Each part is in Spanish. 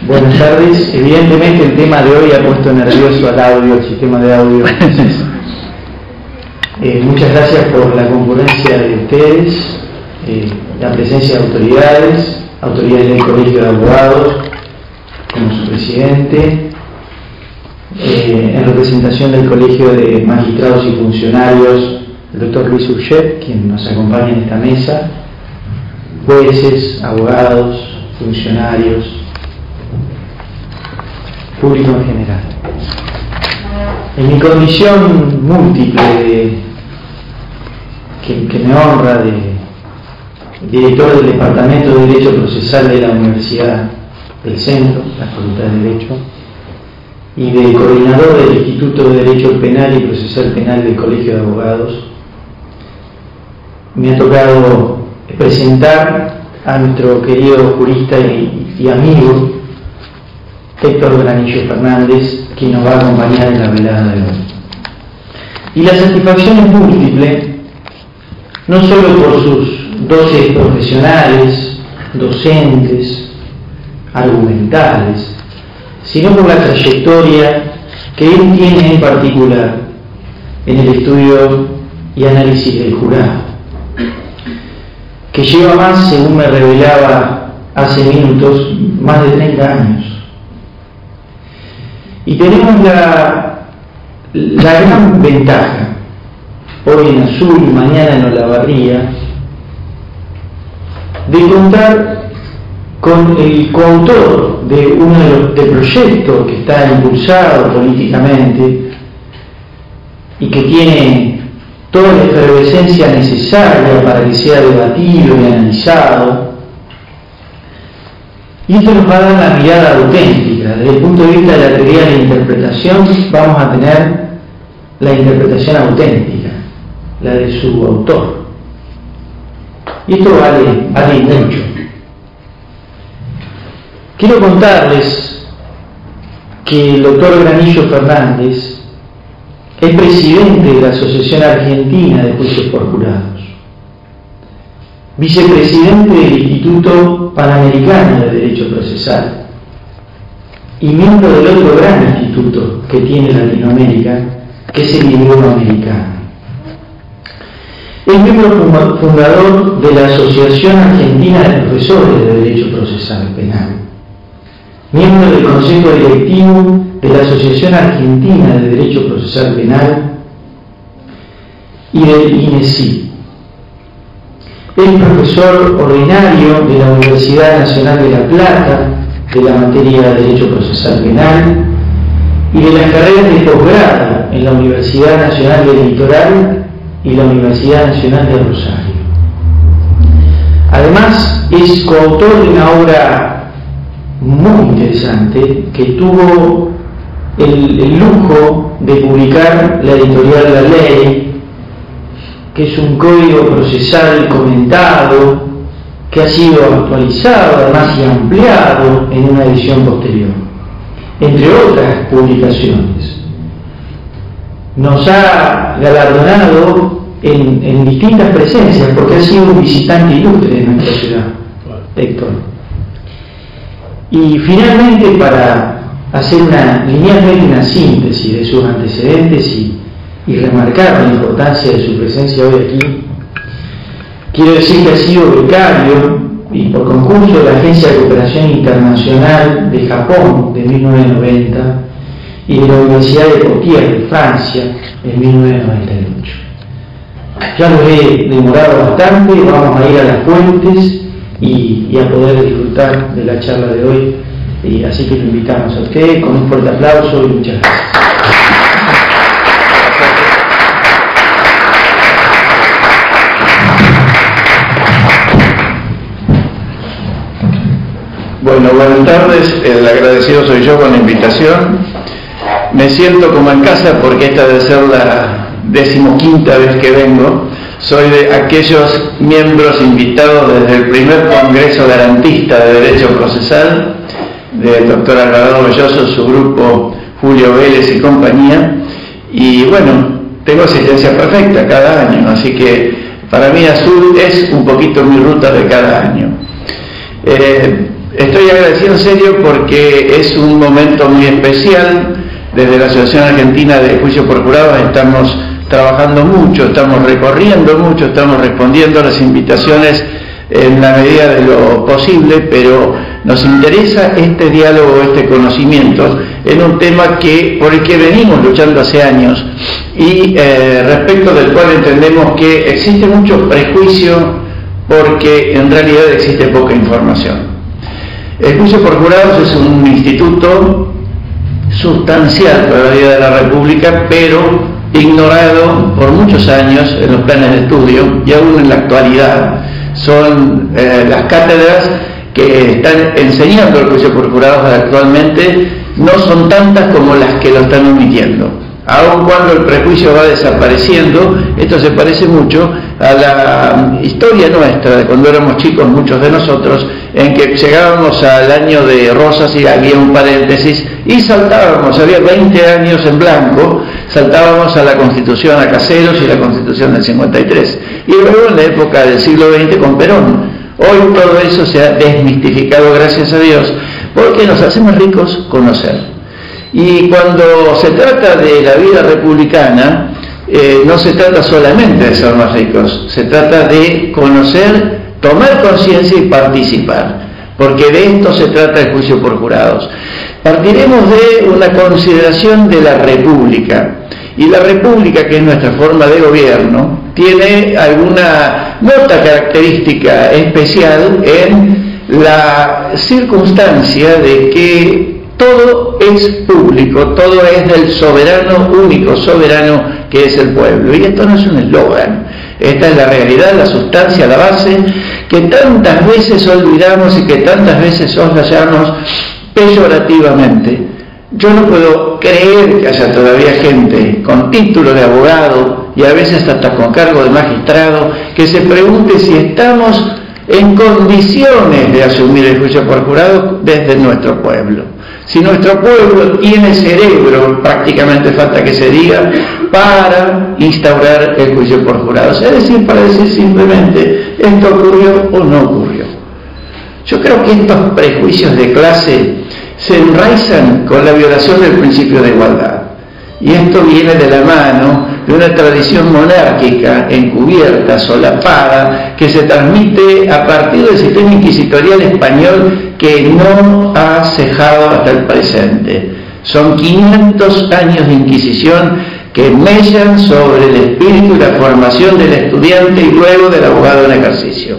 Buenas tardes. Evidentemente el tema de hoy ha puesto nervioso al audio, al sistema de audio. Muchas gracias por la concurrencia de ustedes, la presencia de autoridades del Colegio de Abogados, como su presidente, en representación del Colegio de Magistrados y Funcionarios, el doctor Luis Urchet, quien nos acompaña en esta mesa, jueces, abogados, funcionarios, público en general. En mi condición múltiple que me honra de director del Departamento de Derecho Procesal de la Universidad del Centro, la Facultad de Derecho, y de coordinador del Instituto de Derecho Penal y Procesal Penal del Colegio de Abogados, me ha tocado presentar a nuestro querido jurista y amigo Héctor Granillo Fernández, quien nos va a acompañar en la velada de hoy. Y la satisfacción es múltiple, no solo por sus dotes profesionales, docentes, argumentales, sino por la trayectoria que él tiene en particular en el estudio y análisis del jurado, que lleva más, según me revelaba hace minutos, más de 30 años. Y tenemos la gran ventaja, hoy en Azul y mañana en Olavarría, de contar con el coautor de uno de proyectos que está impulsado políticamente y que tiene toda la efervescencia necesaria para que sea debatido y analizado. Y esto nos va a dar la mirada auténtica. Desde el punto de vista de la teoría de la interpretación, vamos a tener la interpretación auténtica, la de su autor. Y esto vale mucho. Quiero contarles que el doctor Granillo Fernández es presidente de la Asociación Argentina de Juicios por Jurados, vicepresidente del Instituto Panamericano de Derecho Procesal y miembro del otro gran instituto que tiene Latinoamérica, que es el Iberoamericano. Es miembro fundador de la Asociación Argentina de Profesores de Derecho Procesal Penal, miembro del Consejo Directivo de la Asociación Argentina de Derecho Procesal Penal y del INESI. Es profesor ordinario de la Universidad Nacional de La Plata de la materia de Derecho Procesal Penal y de las carreras de posgrado en la Universidad Nacional del Litoral y la Universidad Nacional de Rosario. Además, es coautor de una obra muy interesante que tuvo el lujo de publicar la editorial La Ley, que es un código procesal comentado, que ha sido actualizado además y ampliado en una edición posterior, entre otras publicaciones. Nos ha galardonado en distintas presencias, porque ha sido un visitante ilustre de nuestra ciudad, Héctor. Y finalmente, para hacer linealmente una síntesis de sus antecedentes y remarcar la importancia de su presencia hoy aquí, quiero decir que ha sido becario y por concurso de la Agencia de Cooperación Internacional de Japón de 1990 y de la Universidad de Poitiers de Francia en 1998. Ya los he demorado bastante, vamos a ir a las fuentes y a poder disfrutar de la charla de hoy, y así que lo invitamos a usted con un fuerte aplauso y muchas gracias. Bueno, buenas tardes, el agradecido soy yo con la invitación. Me siento como en casa porque esta debe ser la 15ª vez que vengo. Soy de aquellos miembros invitados desde el primer Congreso Garantista de Derecho Procesal, del doctor Alvarado Belloso, su grupo Julio Vélez y compañía. Y bueno, tengo asistencia perfecta cada año, así que para mí Azul es un poquito mi ruta de cada año. Estoy agradecido en serio porque es un momento muy especial. Desde la Asociación Argentina de Juicio por Jurados estamos trabajando mucho, estamos recorriendo mucho, estamos respondiendo a las invitaciones en la medida de lo posible, pero nos interesa este diálogo, este conocimiento en un tema por el que venimos luchando hace años y respecto del cual entendemos que existe mucho prejuicio porque en realidad existe poca información. El juicio por jurados es un instituto sustancial para la vida de la República, pero ignorado por muchos años en los planes de estudio y aún en la actualidad. Son las cátedras que están enseñando el juicio por jurados actualmente no son tantas como las que lo están omitiendo. Aun cuando el prejuicio va desapareciendo, esto se parece mucho a la historia nuestra de cuando éramos chicos, muchos de nosotros, en que llegábamos al año de Rosas y había un paréntesis y saltábamos, había 20 años en blanco, saltábamos a la Constitución, a Caseros y la Constitución del 53, y luego en la época del siglo XX con Perón. Hoy todo eso se ha desmistificado, gracias a Dios, porque nos hacemos ricos conocer. Y cuando se trata de la vida republicana, no se trata solamente de ser más ricos, se trata de conocer, tomar conciencia y participar, porque de esto se trata el juicio por jurados. Partiremos de una consideración de la República, y la República, que es nuestra forma de gobierno, tiene alguna nota característica especial en la circunstancia de que todo es público, todo es del soberano, único soberano que es el pueblo. Y esto no es un eslogan, esta es la realidad, la sustancia, la base, que tantas veces olvidamos y que tantas veces soslayamos peyorativamente. Yo no puedo creer que haya todavía gente con título de abogado y a veces hasta con cargo de magistrado que se pregunte si estamos en condiciones de asumir el juicio por jurado desde nuestro pueblo. Si nuestro pueblo tiene cerebro, prácticamente falta que se diga, para instaurar el juicio por jurados. Es decir, para decir simplemente, ¿esto ocurrió o no ocurrió? Yo creo que estos prejuicios de clase se enraizan con la violación del principio de igualdad. Y esto viene de la mano de una tradición monárquica, encubierta, solapada, que se transmite a partir del sistema inquisitorial español que no ha cejado hasta el presente. Son 500 años de Inquisición que mellan sobre el espíritu y la formación del estudiante y luego del abogado en ejercicio.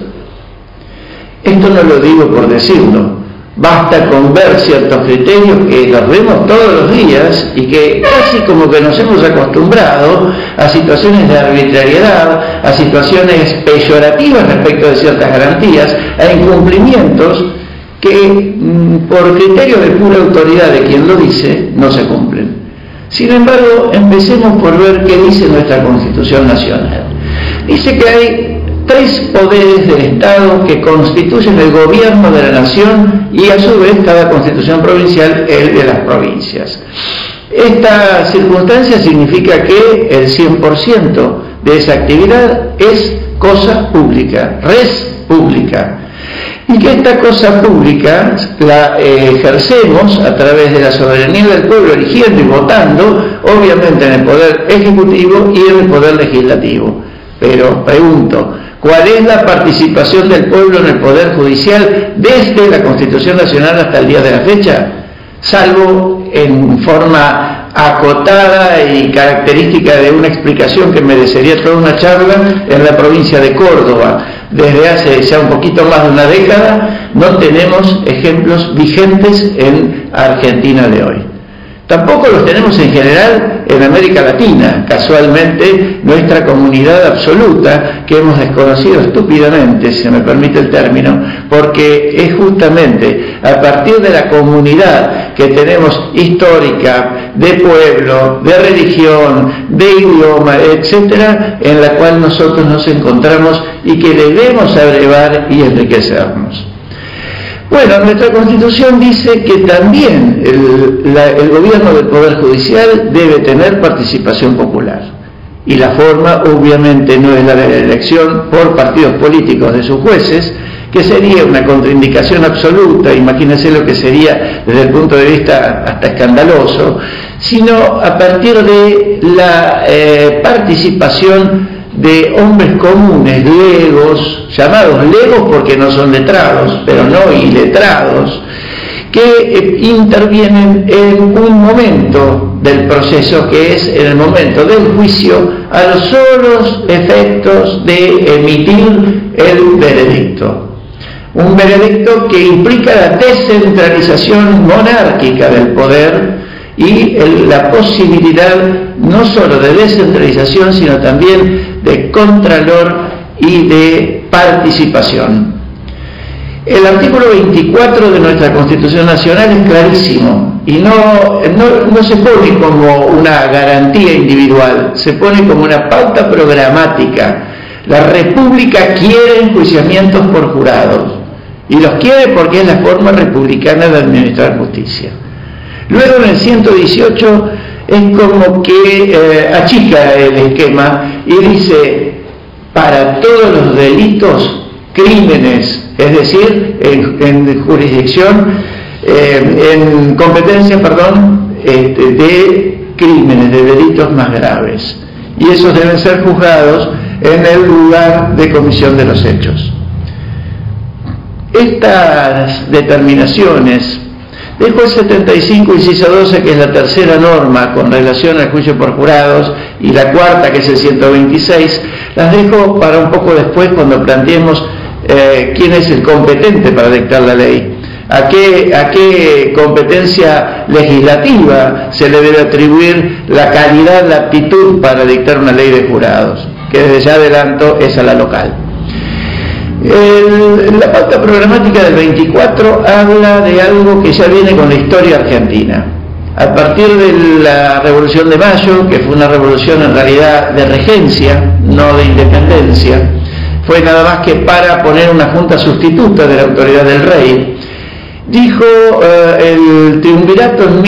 Esto no lo digo por decirlo. Basta con ver ciertos criterios que los vemos todos los días y que casi como que nos hemos acostumbrado a situaciones de arbitrariedad, a situaciones peyorativas respecto de ciertas garantías, a incumplimientos que por criterio de pura autoridad de quien lo dice no se cumplen. Sin embargo, empecemos por ver qué dice nuestra Constitución Nacional. Dice que hay 3 poderes del Estado que constituyen el gobierno de la nación y a su vez cada constitución provincial el de las provincias. Esta circunstancia significa que el 100% de esa actividad es cosa pública, res pública, y que esta cosa pública la ejercemos a través de la soberanía del pueblo eligiendo y votando, obviamente en el poder ejecutivo y en el poder legislativo. Pero pregunto, ¿cuál es la participación del pueblo en el Poder Judicial desde la Constitución Nacional hasta el día de la fecha? Salvo en forma acotada y característica de una explicación que merecería toda una charla en la provincia de Córdoba. Desde hace ya un poquito más de una década no tenemos ejemplos vigentes en Argentina de hoy. Tampoco los tenemos en general en América Latina, casualmente nuestra comunidad absoluta que hemos desconocido estúpidamente, si se me permite el término, porque es justamente a partir de la comunidad que tenemos histórica, de pueblo, de religión, de idioma, etcétera, en la cual nosotros nos encontramos y que debemos abrevar y enriquecernos. Bueno, nuestra Constitución dice que también el gobierno del Poder Judicial debe tener participación popular. Y la forma, obviamente, no es la de la elección por partidos políticos de sus jueces, que sería una contraindicación absoluta, imagínense lo que sería desde el punto de vista hasta escandaloso, sino a partir de la participación de hombres comunes, legos, llamados legos porque no son letrados, pero no iletrados, que intervienen en un momento del proceso que es en el momento del juicio a los solos efectos de emitir el veredicto. Un veredicto que implica la descentralización monárquica del poder y la posibilidad no solo de descentralización, sino también de contralor y de participación. El artículo 24 de nuestra Constitución Nacional es clarísimo y no se pone como una garantía individual, se pone como una pauta programática. La República quiere enjuiciamientos por jurados y los quiere porque es la forma republicana de administrar justicia. Luego en el 118 es como que achica el esquema y dice: para todos los delitos, crímenes, es decir, en jurisdicción, en competencia, de crímenes, de delitos más graves. Y esos deben ser juzgados en el lugar de comisión de los hechos. Estas determinaciones del juez 75, inciso 12, que es la tercera norma con relación al juicio por jurados, y la cuarta, que es el 126, las dejo para un poco después cuando planteemos quién es el competente para dictar la ley, a qué competencia legislativa se le debe atribuir la calidad, la aptitud para dictar una ley de jurados, que desde ya adelanto es a la local. La pauta programática del 24 habla de algo que ya viene con la historia argentina. A partir de la Revolución de Mayo, que fue una revolución en realidad de regencia, no de independencia, fue nada más que para poner una junta sustituta de la autoridad del rey, dijo el triunvirato en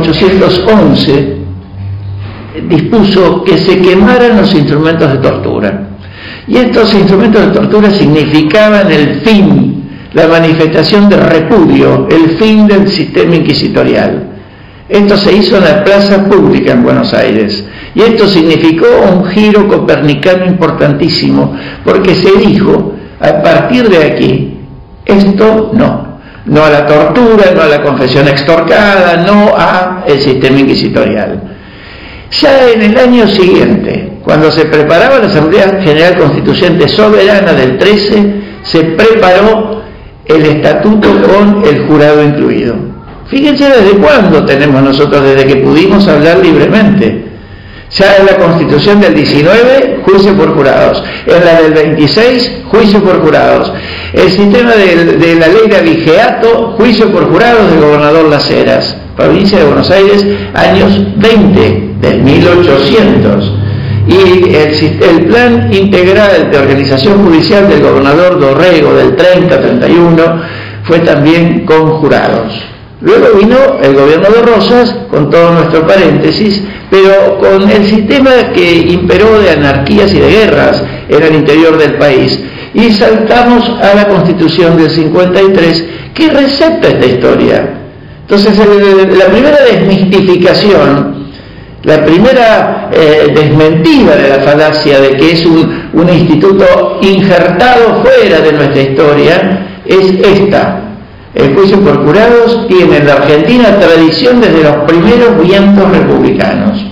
1811, dispuso que se quemaran los instrumentos de tortura. Y estos instrumentos de tortura significaban el fin, la manifestación de repudio, el fin del sistema inquisitorial. Esto se hizo en la plaza pública en Buenos Aires. Y esto significó un giro copernicano importantísimo, porque se dijo, a partir de aquí, esto no a la tortura, no a la confesión extorcada, no a el sistema inquisitorial. Ya en el año siguiente, cuando se preparaba la Asamblea General Constituyente Soberana del 13, se preparó el estatuto con el jurado incluido. Fíjense desde cuándo tenemos nosotros, desde que pudimos hablar libremente. Ya en la Constitución del 19, juicio por jurados. En la del 26, juicio por jurados. El sistema de la ley de abigeato, juicio por jurados del gobernador Las Heras, provincia de Buenos Aires, años 20 del 1800. Y el plan integral de organización judicial del gobernador Dorrego del 30-31 fue también con jurados. Luego vino el gobierno de Rosas, con todo nuestro paréntesis, pero con el sistema que imperó de anarquías y de guerras en el interior del país. Y saltamos a la Constitución del 53, que receta esta historia. Entonces, la primera desmistificación, la primera desmentida de la falacia de que es un instituto injertado fuera de nuestra historia, es esta. El juicio por jurados tiene en la Argentina tradición desde los primeros vientos republicanos.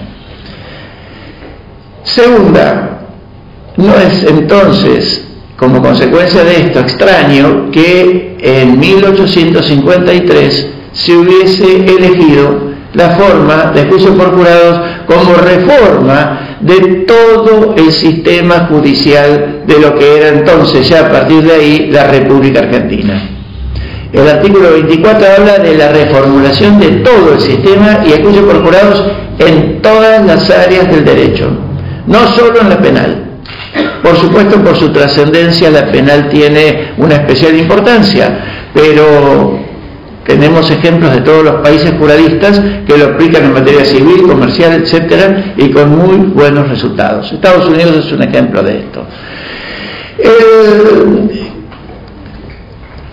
Segunda, no es entonces, como consecuencia de esto, extraño que en 1853 se hubiese elegido la forma de juicio por jurados como reforma de todo el sistema judicial de lo que era entonces, ya a partir de ahí, la República Argentina. El artículo 24 habla de la reformulación de todo el sistema y el juicio por jurados en todas las áreas del derecho, no solo en la penal. Por supuesto, por su trascendencia, la penal tiene una especial importancia, pero tenemos ejemplos de todos los países juradistas que lo aplican en materia civil, comercial, etcétera, y con muy buenos resultados. Estados Unidos es un ejemplo de esto.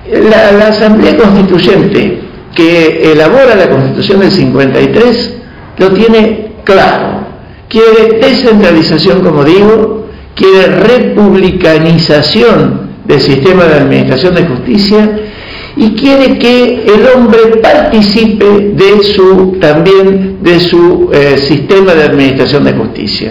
La Asamblea Constituyente que elabora la Constitución del 53 lo tiene claro. Quiere descentralización, como digo, quiere republicanización del sistema de administración de justicia y quiere que el hombre participe también de su sistema de administración de justicia.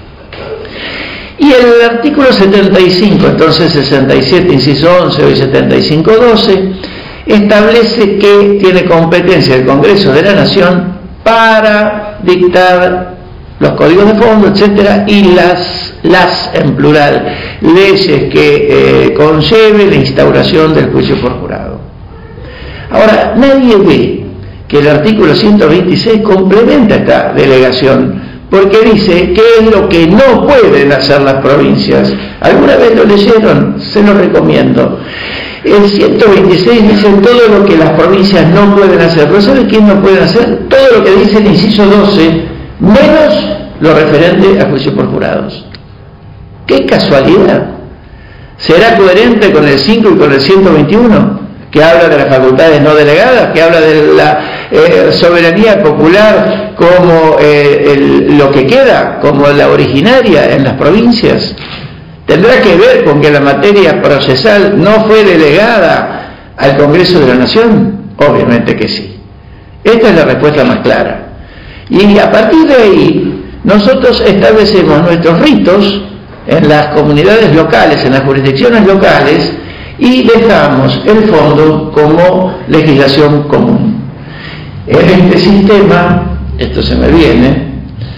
Y el artículo 75, entonces 67, inciso 11, hoy 75.12, establece que tiene competencia el Congreso de la Nación para dictar los códigos de fondo, etcétera, y las en plural, leyes que conlleven la instauración del juicio por jurado. Ahora, nadie ve que el artículo 126 complementa esta delegación, porque dice qué es lo que no pueden hacer las provincias. ¿Alguna vez lo leyeron? Se lo recomiendo. El 126 dice todo lo que las provincias no pueden hacer. ¿Pero sabe quién no pueden hacer? Todo lo que dice el inciso 12, menos lo referente a juicio por jurados. ¡Qué casualidad! ¿Será coherente con el 5 y con el 121? Que habla de las facultades no delegadas, que habla de la soberanía popular como lo que queda, como la originaria en las provincias. ¿Tendrá que ver con que la materia procesal no fue delegada al Congreso de la Nación? Obviamente que sí. Esta es la respuesta más clara. Y a partir de ahí, nosotros establecemos nuestros ritos en las comunidades locales, en las jurisdicciones locales, y dejamos el fondo como legislación común. En este sistema, esto se me viene,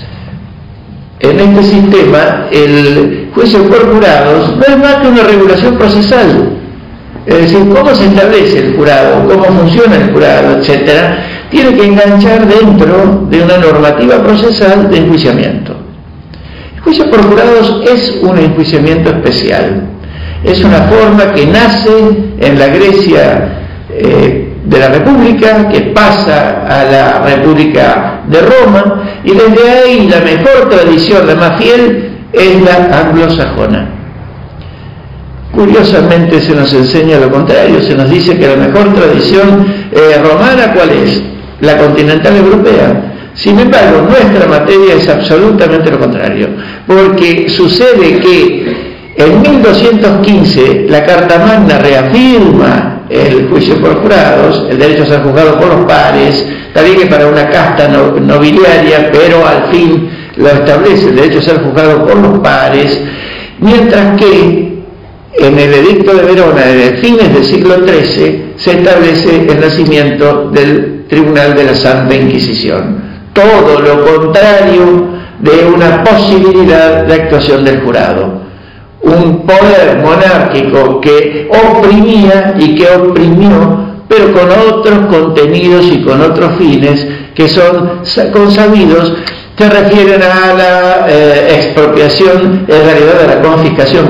en este sistema el juicio por jurados no es más que una regulación procesal. Es decir, cómo se establece el jurado, cómo funciona el jurado, etcétera, tiene que enganchar dentro de una normativa procesal de enjuiciamiento. El juicio por jurados es un enjuiciamiento especial. Es una forma que nace en la Grecia de la República, que pasa a la República de Roma, y desde ahí la mejor tradición, la más fiel, es la anglosajona. Curiosamente se nos enseña lo contrario, se nos dice que la mejor tradición romana, ¿cuál es? La continental europea. Sin embargo, nuestra materia es absolutamente lo contrario, porque sucede que en 1215 la Carta Magna reafirma el juicio por jurados, el derecho a ser juzgado por los pares, también que para una casta nobiliaria, pero al fin lo establece el derecho a ser juzgado por los pares, mientras que en el Edicto de Verona, desde fines del siglo XIII, se establece el nacimiento del Tribunal de la Santa Inquisición. Todo lo contrario de una posibilidad de actuación del jurado. Un poder monárquico que oprimía y que oprimió, pero con otros contenidos y con otros fines que son consabidos, se refieren a la expropiación, en realidad a la confiscación,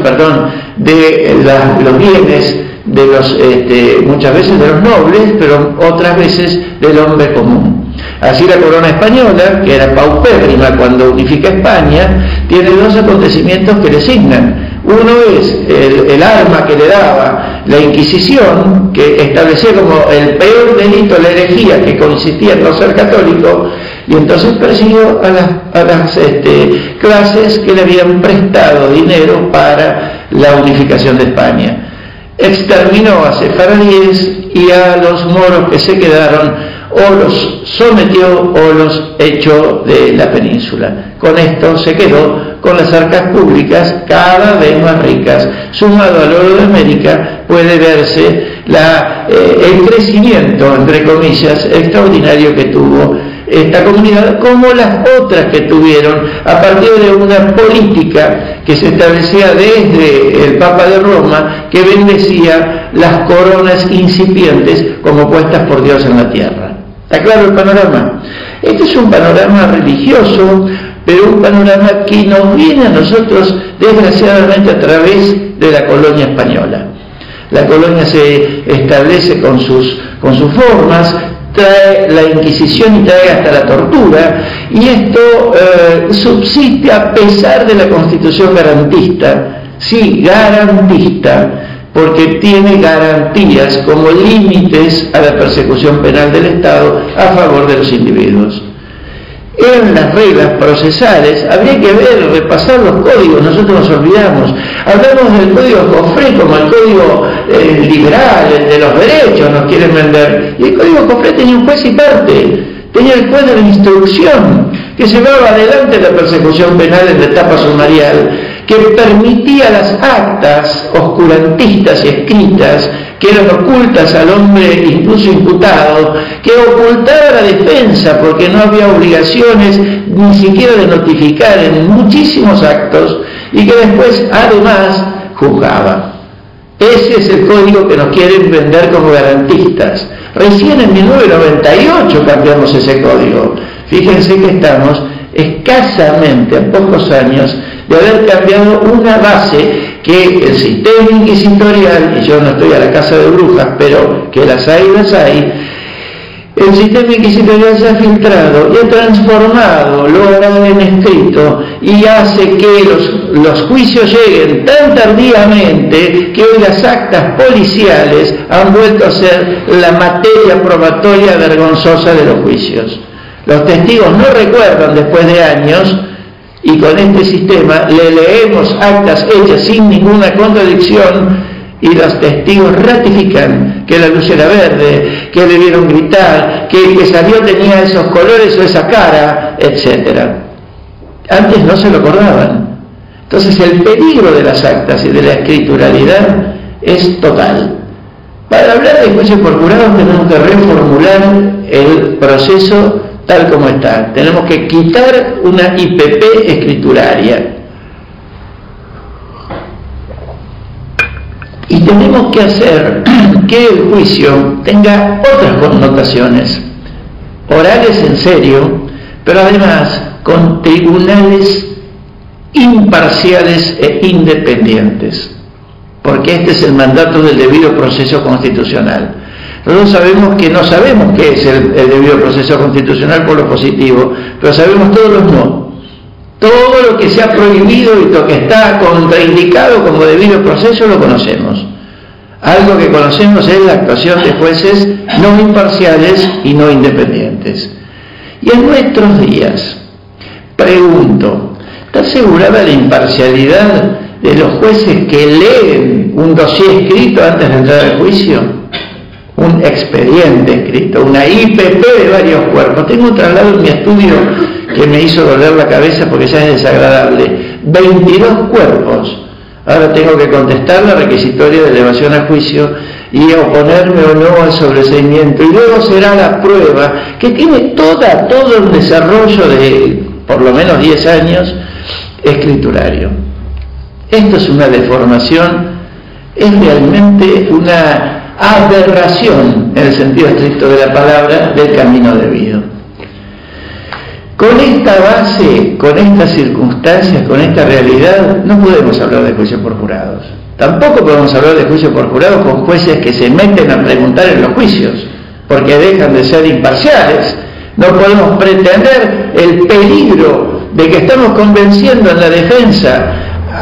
de los bienes de los muchas veces de los nobles, pero otras veces del hombre común. Así la corona española, que era paupérrima cuando unifica España, tiene dos acontecimientos que le signan. Uno es el arma que le daba la Inquisición, que establecía como el peor delito la herejía, que consistía en no ser católico, y entonces persiguió a las clases que le habían prestado dinero para la unificación de España. Exterminó a sefaradíes y a los moros que se quedaron, o los sometió o los echó de la península. Con esto se quedó con las arcas públicas cada vez más ricas. Sumado al oro de América puede verse el crecimiento, entre comillas, extraordinario que tuvo esta comunidad, como las otras que tuvieron a partir de una política que se establecía desde el Papa de Roma, que bendecía las coronas incipientes como puestas por Dios en la tierra. ¿Está claro el panorama? Este es un panorama religioso, pero un panorama que nos viene a nosotros desgraciadamente a través de la colonia española. La colonia se establece con sus formas, trae la Inquisición y trae hasta la tortura, y esto subsiste a pesar de la Constitución garantista, sí, garantista, porque tiene garantías como límites a la persecución penal del Estado a favor de los individuos. En las reglas procesales habría que repasar los códigos, nosotros nos olvidamos. Hablamos del código Cofré como el código liberal, el de los derechos, nos quieren vender. Y el código Cofré tenía un juez y parte, tenía el juez de la instrucción, que llevaba adelante la persecución penal en la etapa sumarial, que permitía las actas oscurantistas y escritas que eran ocultas al hombre incluso imputado, que ocultaba a la defensa porque no había obligaciones ni siquiera de notificar en muchísimos actos, y que después además juzgaba. Ese es el código que nos quieren vender como garantistas. Recién en 1998 cambiamos ese código. Fíjense que estamos escasamente a pocos años de haber cambiado una base que el sistema inquisitorial, y yo no estoy a la casa de brujas, pero que las hay, el sistema inquisitorial se ha filtrado y ha transformado lo oral en escrito y hace que los juicios lleguen tan tardíamente que hoy las actas policiales han vuelto a ser la materia probatoria vergonzosa de los juicios. Los testigos no recuerdan después de años, y con este sistema le leemos actas hechas sin ninguna contradicción y los testigos ratifican que la luz era verde, que le vieron gritar, que el que salió tenía esos colores o esa cara, etc. Antes no se lo acordaban. Entonces el peligro de las actas y de la escrituralidad es total. Para hablar de juicios por jurados tenemos que reformular el proceso tal como está. Tenemos que quitar una IPP escrituraria. Y tenemos que hacer que el juicio tenga otras connotaciones, orales en serio, pero además con tribunales imparciales e independientes, porque este es el mandato del debido proceso constitucional. Nosotros sabemos que no sabemos qué es el debido proceso constitucional por lo positivo, pero sabemos todos los no. Todo lo que se ha prohibido y lo que está contraindicado como debido proceso lo conocemos. Algo que conocemos es la actuación de jueces no imparciales y no independientes. Y en nuestros días, pregunto, ¿está asegurada la imparcialidad de los jueces que leen un dossier escrito antes de entrar al juicio? Un expediente escrito, una IPP de varios cuerpos. Tengo un traslado en mi estudio que me hizo doler la cabeza porque ya es desagradable. 22 cuerpos. Ahora tengo que contestar la requisitoria de elevación a juicio y oponerme o no al sobreseimiento. Y luego será la prueba que tiene todo un desarrollo de por lo menos 10 años escriturario. Esto es una deformación, es realmente una aberración en el sentido estricto de la palabra del camino debido. Con esta base, con estas circunstancias, con esta realidad, no podemos hablar de juicios por jurados. Tampoco podemos hablar de juicios por jurados con jueces que se meten a preguntar en los juicios, porque dejan de ser imparciales. No podemos pretender el peligro de que estamos convenciendo en la defensa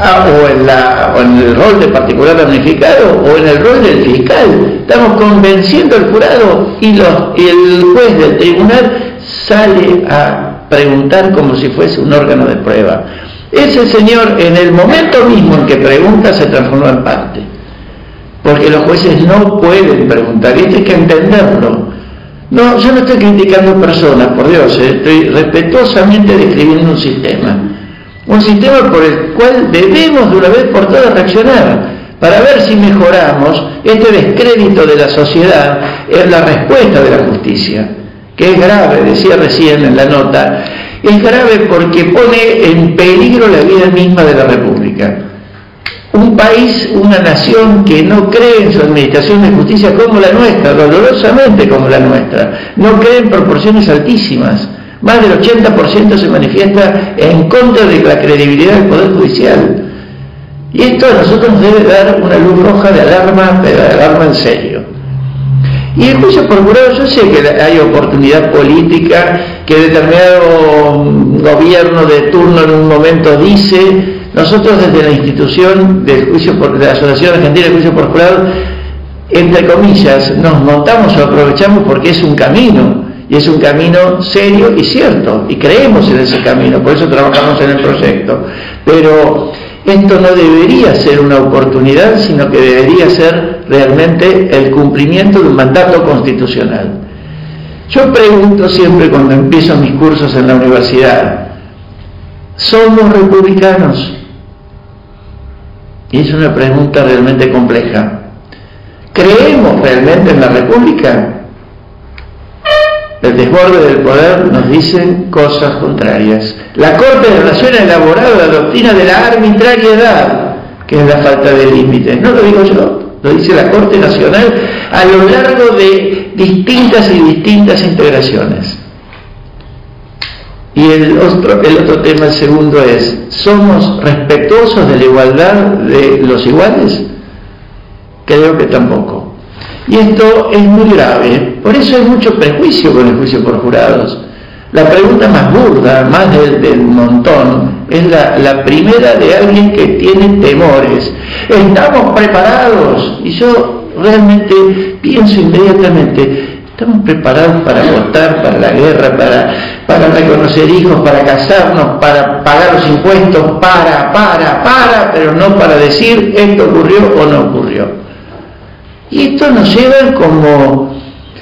o en el rol de particular damnificado o en el rol del fiscal. Estamos convenciendo al jurado y el juez del tribunal sale a preguntar como si fuese un órgano de prueba. Ese señor, en el momento mismo en que pregunta, se transforma en parte, porque los jueces no pueden preguntar, y esto hay que entenderlo. No, yo no estoy criticando personas, por Dios, estoy respetuosamente describiendo un sistema por el cual debemos de una vez por todas reaccionar, para ver si mejoramos este descrédito de la sociedad en la respuesta de la justicia, que es grave, decía recién en la nota, es grave porque pone en peligro la vida misma de la República. Un país, una nación que no cree en su administración de justicia como la nuestra, dolorosamente como la nuestra, no cree en proporciones altísimas. Más del 80% se manifiesta en contra de la credibilidad del Poder Judicial. Y esto a nosotros nos debe dar una luz roja de alarma en serio. Y el juicio por jurado, yo sé que hay oportunidad política, que determinado gobierno de turno en un momento dice, Nosotros desde la institución de la Asociación Argentina de Juicio por Jurado, entre comillas, nos montamos o aprovechamos porque es un camino, y es un camino serio y cierto, y creemos en ese camino, por eso trabajamos en el proyecto. Pero esto no debería ser una oportunidad, sino que debería ser realmente el cumplimiento de un mandato constitucional. Yo pregunto siempre cuando empiezo mis cursos en la universidad, ¿somos republicanos? Y es una pregunta realmente compleja. ¿Creemos realmente en la República? El desborde del poder nos dicen cosas contrarias. La Corte de Naciones ha elaborado la doctrina de la arbitrariedad, que es la falta de límites. No lo digo yo, lo dice la Corte Nacional a lo largo de distintas y distintas integraciones. Y el otro tema, el segundo, es: ¿somos respetuosos de la igualdad de los iguales? Creo que tampoco. Y esto es muy grave, por eso hay mucho prejuicio con el juicio por jurados. La pregunta más burda, más del montón, es la primera de alguien que tiene temores. ¿Estamos preparados? Y yo realmente pienso inmediatamente, ¿estamos preparados para votar, para la guerra, para reconocer hijos, para casarnos, para pagar los impuestos, pero no para decir esto ocurrió o no ocurrió? Y esto nos lleva como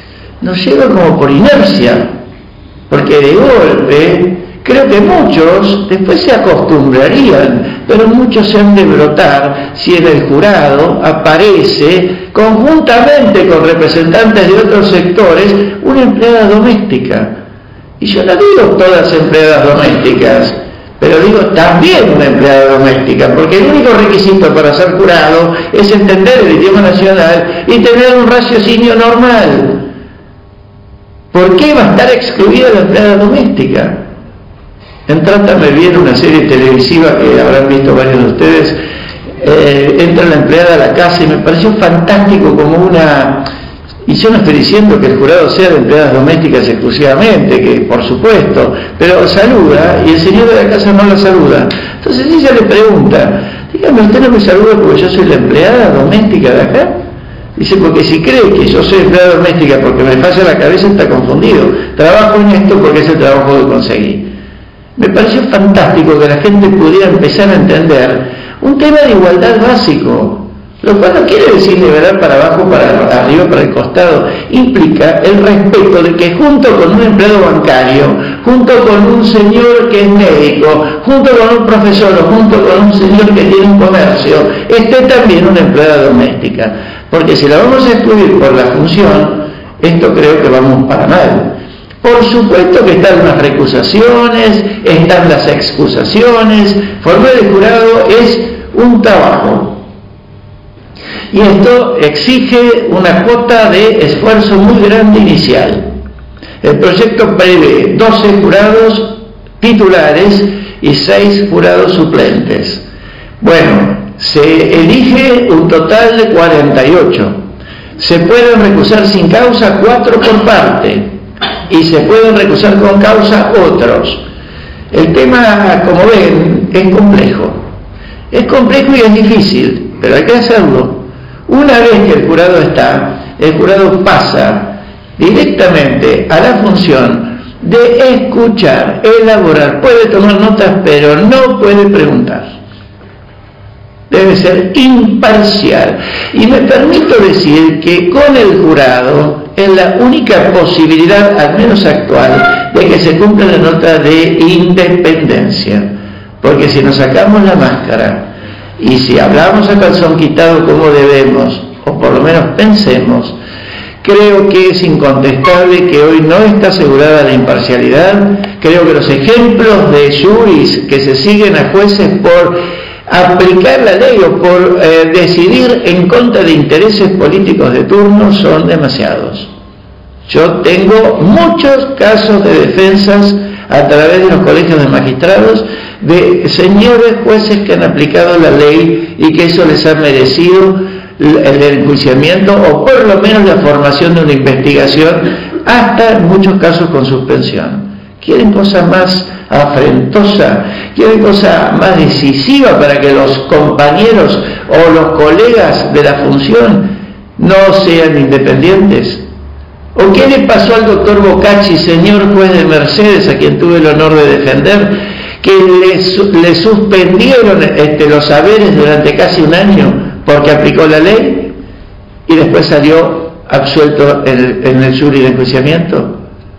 por inercia, porque de golpe creo que muchos después se acostumbrarían, pero muchos se han de brotar si en el jurado aparece conjuntamente con representantes de otros sectores una empleada doméstica. Y yo no digo todas empleadas domésticas, pero digo también una empleada doméstica, porque el único requisito para ser jurado es entender el idioma nacional y tener un raciocinio normal. ¿Por qué va a estar excluida la empleada doméstica? En Trátame Bien, una serie televisiva que habrán visto varios de ustedes, entra la empleada a la casa y me pareció fantástico como y yo no estoy diciendo que el jurado sea de empleadas domésticas exclusivamente, que por supuesto, pero saluda y el señor de la casa no la saluda. Entonces ella le pregunta, dígame, ¿usted no me saluda porque yo soy la empleada doméstica de acá? Dice, porque si cree que yo soy empleada doméstica porque me falla la cabeza, está confundido. Trabajo en esto porque es el trabajo que conseguí. Me pareció fantástico que la gente pudiera empezar a entender un tema de igualdad básico. Lo cual no quiere decir nivelar para abajo, para arriba, para el costado. Implica el respeto de que junto con un empleado bancario, junto con un señor que es médico, junto con un profesor o junto con un señor que tiene un comercio, esté también una empleada doméstica. Porque si la vamos a excluir por la función, esto creo que vamos para mal. Por supuesto que están las recusaciones, están las excusaciones. Formar el jurado es un trabajo. Y esto exige una cuota de esfuerzo muy grande inicial. El proyecto prevé 12 jurados titulares y 6 jurados suplentes. Bueno, se elige un total de 48. Se pueden recusar sin causa 4 por parte y se pueden recusar con causa otros. El tema, como ven, es complejo. Es complejo y es difícil, pero hay que hacerlo. Una vez que el jurado pasa directamente a la función de escuchar, elaborar, puede tomar notas, pero no puede preguntar. Debe ser imparcial. Y me permito decir que con el jurado es la única posibilidad, al menos actual, de que se cumpla la nota de independencia. Porque si nos sacamos la máscara y si hablamos a calzón quitado como debemos, o por lo menos pensemos, creo que es incontestable que hoy no está asegurada la imparcialidad. Creo que los ejemplos de juris que se siguen a jueces por aplicar la ley o por decidir en contra de intereses políticos de turno son demasiados. Yo tengo muchos casos de defensas a través de los colegios de magistrados de señores jueces que han aplicado la ley y que eso les ha merecido el enjuiciamiento o por lo menos la formación de una investigación, hasta en muchos casos con suspensión. quieren cosa más afrentosa, quieren cosa más decisiva para que los compañeros o los colegas de la función no sean independientes. ¿O qué le pasó al doctor Bocacci, señor juez de Mercedes, a quien tuve el honor de defender, que le suspendieron los saberes durante casi un año porque aplicó la ley y después salió absuelto en el jury de enjuiciamiento?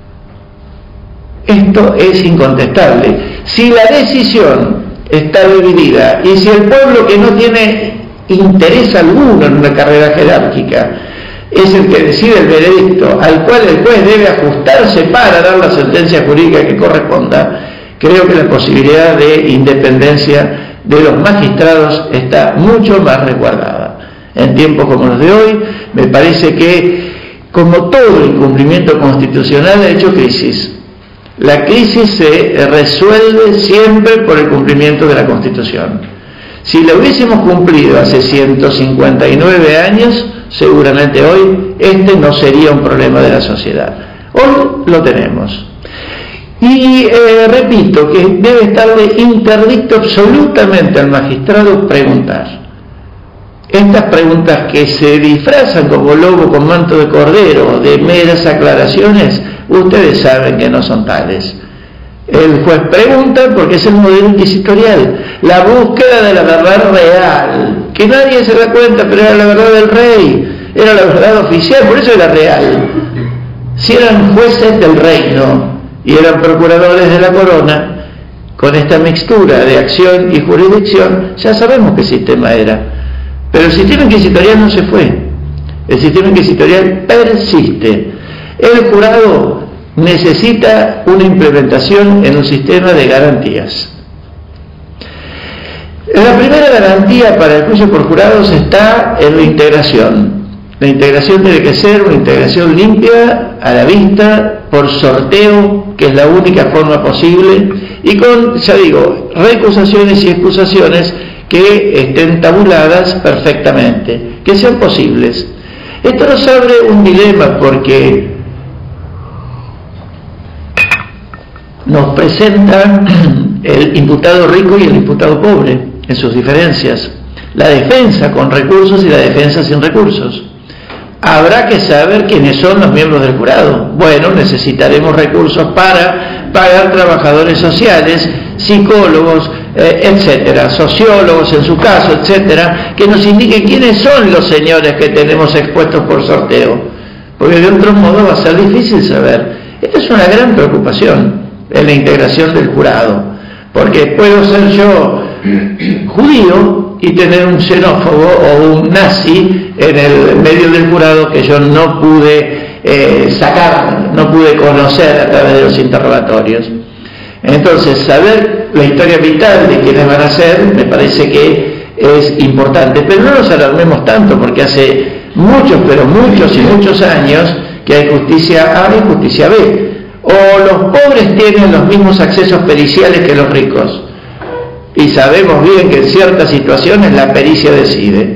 Esto es incontestable. Si la decisión está dividida y si el pueblo, que no tiene interés alguno en una carrera jerárquica, es el que decide el veredicto al cual el juez debe ajustarse para dar la sentencia jurídica que corresponda, creo que la posibilidad de independencia de los magistrados está mucho más resguardada. En tiempos como los de hoy, me parece que, como todo incumplimiento constitucional, ha hecho crisis. La crisis se resuelve siempre por el cumplimiento de la Constitución. Si la hubiésemos cumplido hace 159 años, seguramente hoy este no sería un problema de la sociedad. Hoy lo tenemos. Y repito que debe estarle interdicto absolutamente al magistrado preguntar. Estas preguntas que se disfrazan como lobo con manto de cordero, de meras aclaraciones, ustedes saben que no son tales. El juez pregunta porque es el modelo inquisitorial, la búsqueda de la verdad real, que nadie se da cuenta, pero era la verdad del rey, era la verdad oficial, por eso era real. Si eran jueces del reino y eran procuradores de la corona, con esta mixtura de acción y jurisdicción, ya sabemos qué sistema era. Pero el sistema inquisitorial no se fue, el sistema inquisitorial persiste. El jurado necesita una implementación en un sistema de garantías. La primera garantía para el juicio por jurados está en la integración. La integración tiene que ser una integración limpia, a la vista, por sorteo, que es la única forma posible, y con, ya digo, recusaciones y excusaciones que estén tabuladas perfectamente, que sean posibles. Esto nos abre un dilema porque nos presentan el imputado rico y el imputado pobre en sus diferencias, la defensa con recursos y la defensa sin recursos. Habrá que saber quiénes son los miembros del jurado. Bueno, necesitaremos recursos para pagar trabajadores sociales, psicólogos, etcétera, sociólogos en su caso, etcétera, que nos indiquen quiénes son los señores que tenemos expuestos por sorteo, porque de otro modo va a ser difícil saber. Esta es una gran preocupación en la integración del jurado, porque puedo ser yo judío y tener un xenófobo o un nazi en el medio del jurado que yo no pude sacar, no pude conocer a través de los interrogatorios. Entonces, saber la historia vital de quienes van a ser, me parece que es importante, pero no nos alarmemos tanto, porque hace muchos, pero muchos y muchos años que hay justicia A y justicia B. O los pobres tienen los mismos accesos periciales que los ricos, y sabemos bien que en ciertas situaciones la pericia decide.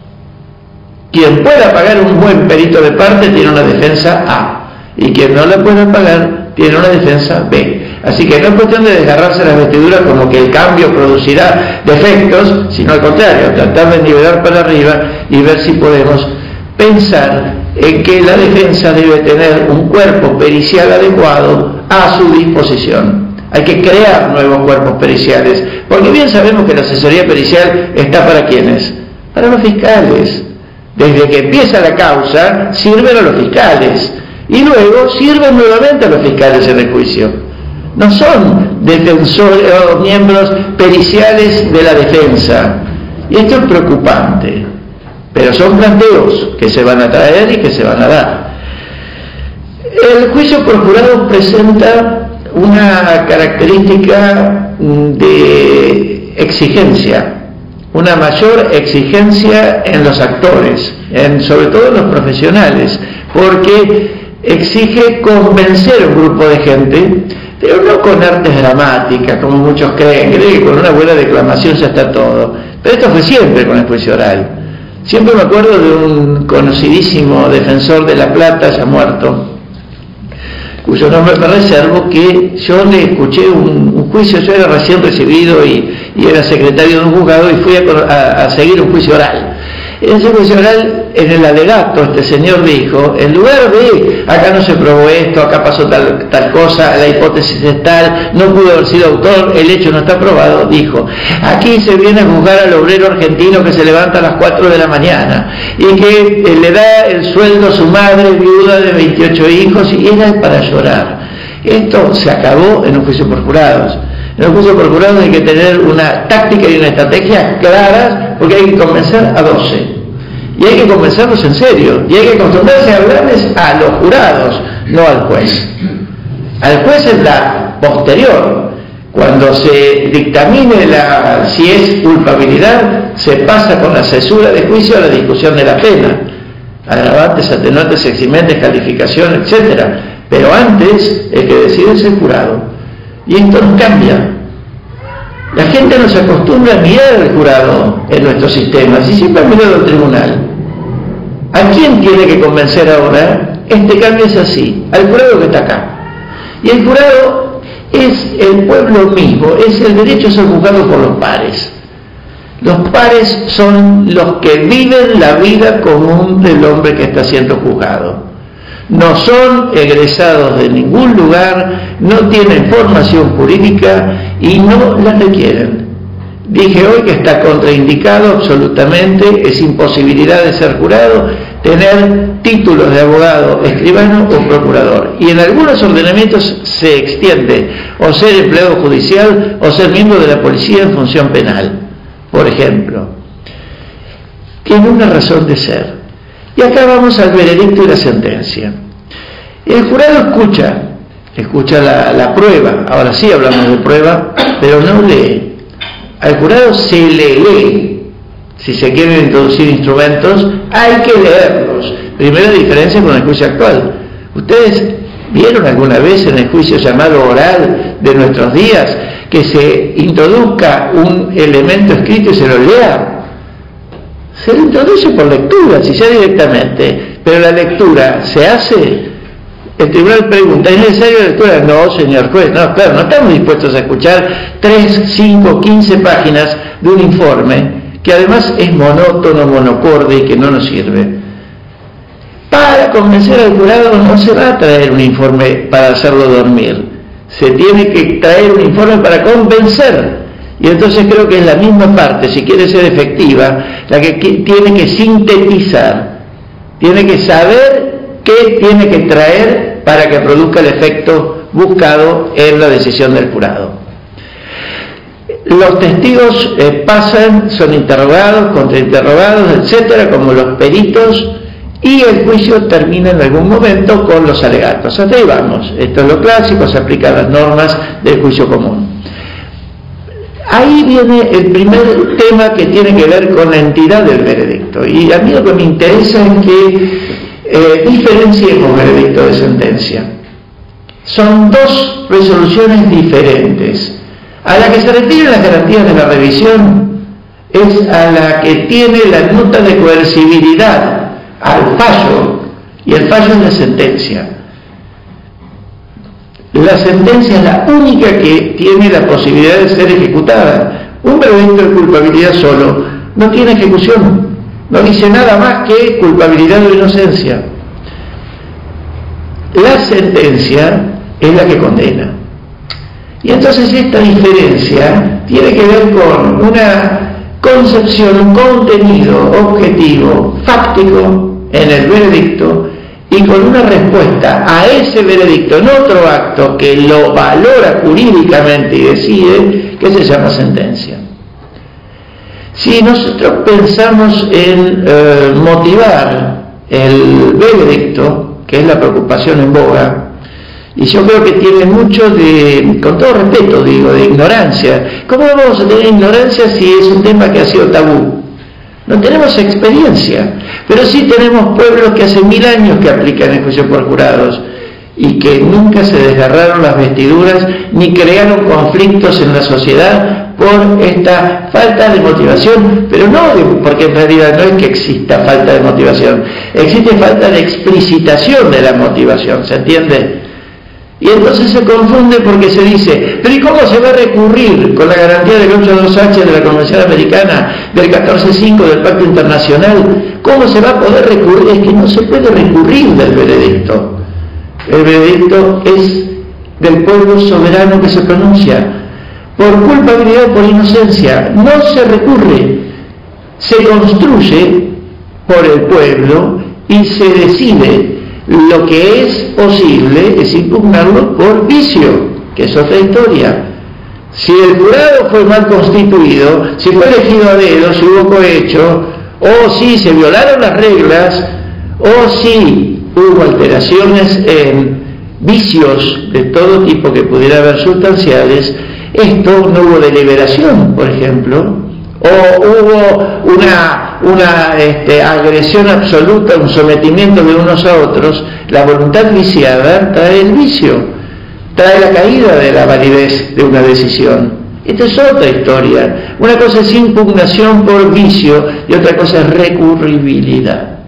Quien pueda pagar un buen perito de parte tiene una defensa A, y quien no la pueda pagar tiene una defensa B. Así que no es cuestión de desgarrarse las vestiduras como que el cambio producirá defectos, sino al contrario, tratar de nivelar para arriba y ver si podemos pensar en que la defensa debe tener un cuerpo pericial adecuado a su disposición. Hay que crear nuevos cuerpos periciales, porque bien sabemos que la asesoría pericial está para ¿quiénes? Para los fiscales. Desde que empieza la causa, sirven a los fiscales, y luego sirven nuevamente a los fiscales en el juicio. No son defensores o miembros periciales de la defensa, y esto es preocupante, pero son planteos que se van a traer y que se van a dar. El juicio por jurado presenta una característica de exigencia, una mayor exigencia en los actores, sobre todo en los profesionales, porque exige convencer a un grupo de gente, pero no con artes dramáticas, como muchos creen que con una buena declamación ya está todo. Pero esto fue siempre con el juicio oral. Siempre me acuerdo de un conocidísimo defensor de La Plata, ya muerto, cuyo nombre me reservo, que yo le escuché un juicio. Yo era recién recibido y era secretario de un juzgado, y fui a seguir un juicio oral. En ese juicio oral, en el alegato, este señor dijo, en lugar de acá no se probó esto, acá pasó tal cosa, la hipótesis es tal, no pudo haber sido autor, el hecho no está probado, dijo, aquí se viene a juzgar al obrero argentino que se levanta a las 4 de la mañana y que le da el sueldo a su madre viuda de 28 hijos, y era para llorar. Esto se acabó en un juicio por jurados. En un juicio por jurados hay que tener una táctica y una estrategia claras, porque hay que convencer a 12. Y hay que convencerlos en serio. Y hay que acostumbrarse a hablarles a los jurados, no al juez. Al juez es la posterior. Cuando se dictamine si es culpabilidad, se pasa con la cesura de juicio a la discusión de la pena. Agravantes, atenuantes, eximentes, calificación, etc. Pero antes, el que decide es el jurado. Y esto no cambia. La gente no se acostumbra a mirar al jurado en nuestros sistemas y siempre ha mirado al tribunal. ¿A quién tiene que convencer ahora? Este cambio es así, al jurado que está acá. Y el jurado es el pueblo mismo, es el derecho a ser juzgado por los pares. Los pares son los que viven la vida común del hombre que está siendo juzgado. No son egresados de ningún lugar, no tienen formación jurídica y no la requieren. Dije hoy que está contraindicado absolutamente, es imposibilidad de ser jurado, tener títulos de abogado, escribano o procurador. Y en algunos ordenamientos se extiende o ser empleado judicial o ser miembro de la policía en función penal, por ejemplo. Tiene una razón de ser. Y acá vamos al veredicto y la sentencia. El jurado escucha la prueba. Ahora sí hablamos de prueba, pero no lee. Al jurado se le lee. Si se quieren introducir instrumentos, hay que leerlos. Primera diferencia con el juicio actual. ¿Ustedes vieron alguna vez en el juicio llamado oral de nuestros días que se introduzca un elemento escrito y se lo lea? Se lo introduce por lectura, si sea directamente, pero la lectura se hace. El tribunal pregunta, ¿es necesaria la lectura? No, señor juez, no, claro, no estamos dispuestos a escuchar 3, 5, 15 páginas de un informe que además es monótono, monocorde y que no nos sirve. Para convencer al jurado no se va a traer un informe para hacerlo dormir, se tiene que traer un informe para convencer. Y entonces creo que es la misma parte, si quiere ser efectiva, la que tiene que sintetizar, tiene que saber qué tiene que traer para que produzca el efecto buscado en la decisión del jurado. Los testigos pasan, son interrogados, contrainterrogados, etcétera, como los peritos, y el juicio termina en algún momento con los alegatos. Hasta ahí vamos, esto es lo clásico, se aplican las normas del juicio común. Ahí viene el primer tema que tiene que ver con la entidad del veredicto, y a mí lo que me interesa es que diferenciemos veredicto de sentencia. Son dos resoluciones diferentes. A la que se refieren las garantías de la revisión es a la que tiene la nota de coercibilidad al fallo, y el fallo es la sentencia. La sentencia es la única que tiene la posibilidad de ser ejecutada. Un veredicto de culpabilidad solo no tiene ejecución, no dice nada más que culpabilidad o inocencia. La sentencia es la que condena. Y entonces esta diferencia tiene que ver con una concepción, un contenido objetivo, fáctico en el veredicto, y con una respuesta a ese veredicto en otro acto que lo valora jurídicamente y decide, que se llama sentencia. Si nosotros pensamos en motivar el veredicto, que es la preocupación en boga, y yo creo que tiene mucho de, con todo respeto digo, de ignorancia. ¿Cómo vamos a tener ignorancia si es un tema que ha sido tabú? No tenemos experiencia, pero sí tenemos pueblos que hace 1000 años que aplican el juicio por jurados y que nunca se desgarraron las vestiduras ni crearon conflictos en la sociedad por esta falta de motivación, pero no porque en realidad no es que exista falta de motivación, existe falta de explicitación de la motivación, ¿se entiende? Y entonces se confunde porque se dice, pero ¿y cómo se va a recurrir con la garantía del 8.2H de la Convención Americana, del 14.5 del Pacto Internacional? ¿Cómo se va a poder recurrir? Es que no se puede recurrir del veredicto. El veredicto es del pueblo soberano que se pronuncia. Por culpabilidad o por inocencia, no se recurre. Se construye por el pueblo y se decide. Lo que es posible es impugnarlo por vicio, que es otra historia. Si el jurado fue mal constituido, si fue elegido a dedo, si hubo cohecho, o si se violaron las reglas, o si hubo alteraciones en vicios de todo tipo que pudiera haber sustanciales, esto no hubo deliberación, por ejemplo, o hubo una agresión absoluta, un sometimiento de unos a otros, la voluntad viciada trae el vicio, trae la caída de la validez de una decisión. Esta es otra historia. Una cosa es impugnación por vicio y otra cosa es recurribilidad.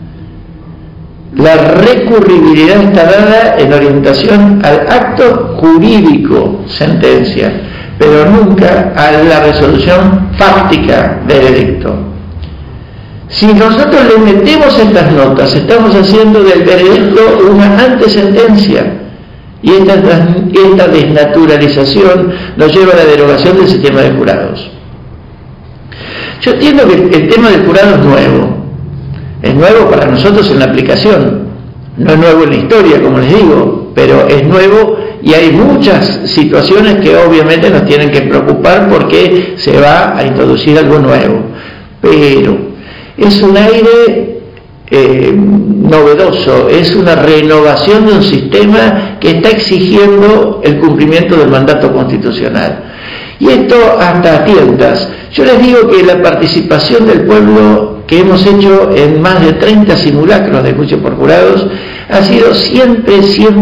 La recurribilidad está dada en orientación al acto jurídico, sentencia, pero nunca a la resolución fáctica del veredicto. Si nosotros le metemos estas notas, estamos haciendo del veredicto una antesentencia, y esta desnaturalización nos lleva a la derogación del sistema de jurados. Yo entiendo que el tema del jurado es nuevo para nosotros en la aplicación, no es nuevo en la historia, como les digo, pero es nuevo y hay muchas situaciones que obviamente nos tienen que preocupar porque se va a introducir algo nuevo, pero es un aire novedoso, es una renovación de un sistema que está exigiendo el cumplimiento del mandato constitucional. Y esto hasta a tientas. Yo les digo que la participación del pueblo que hemos hecho en más de 30 simulacros de juicio por jurados ha sido siempre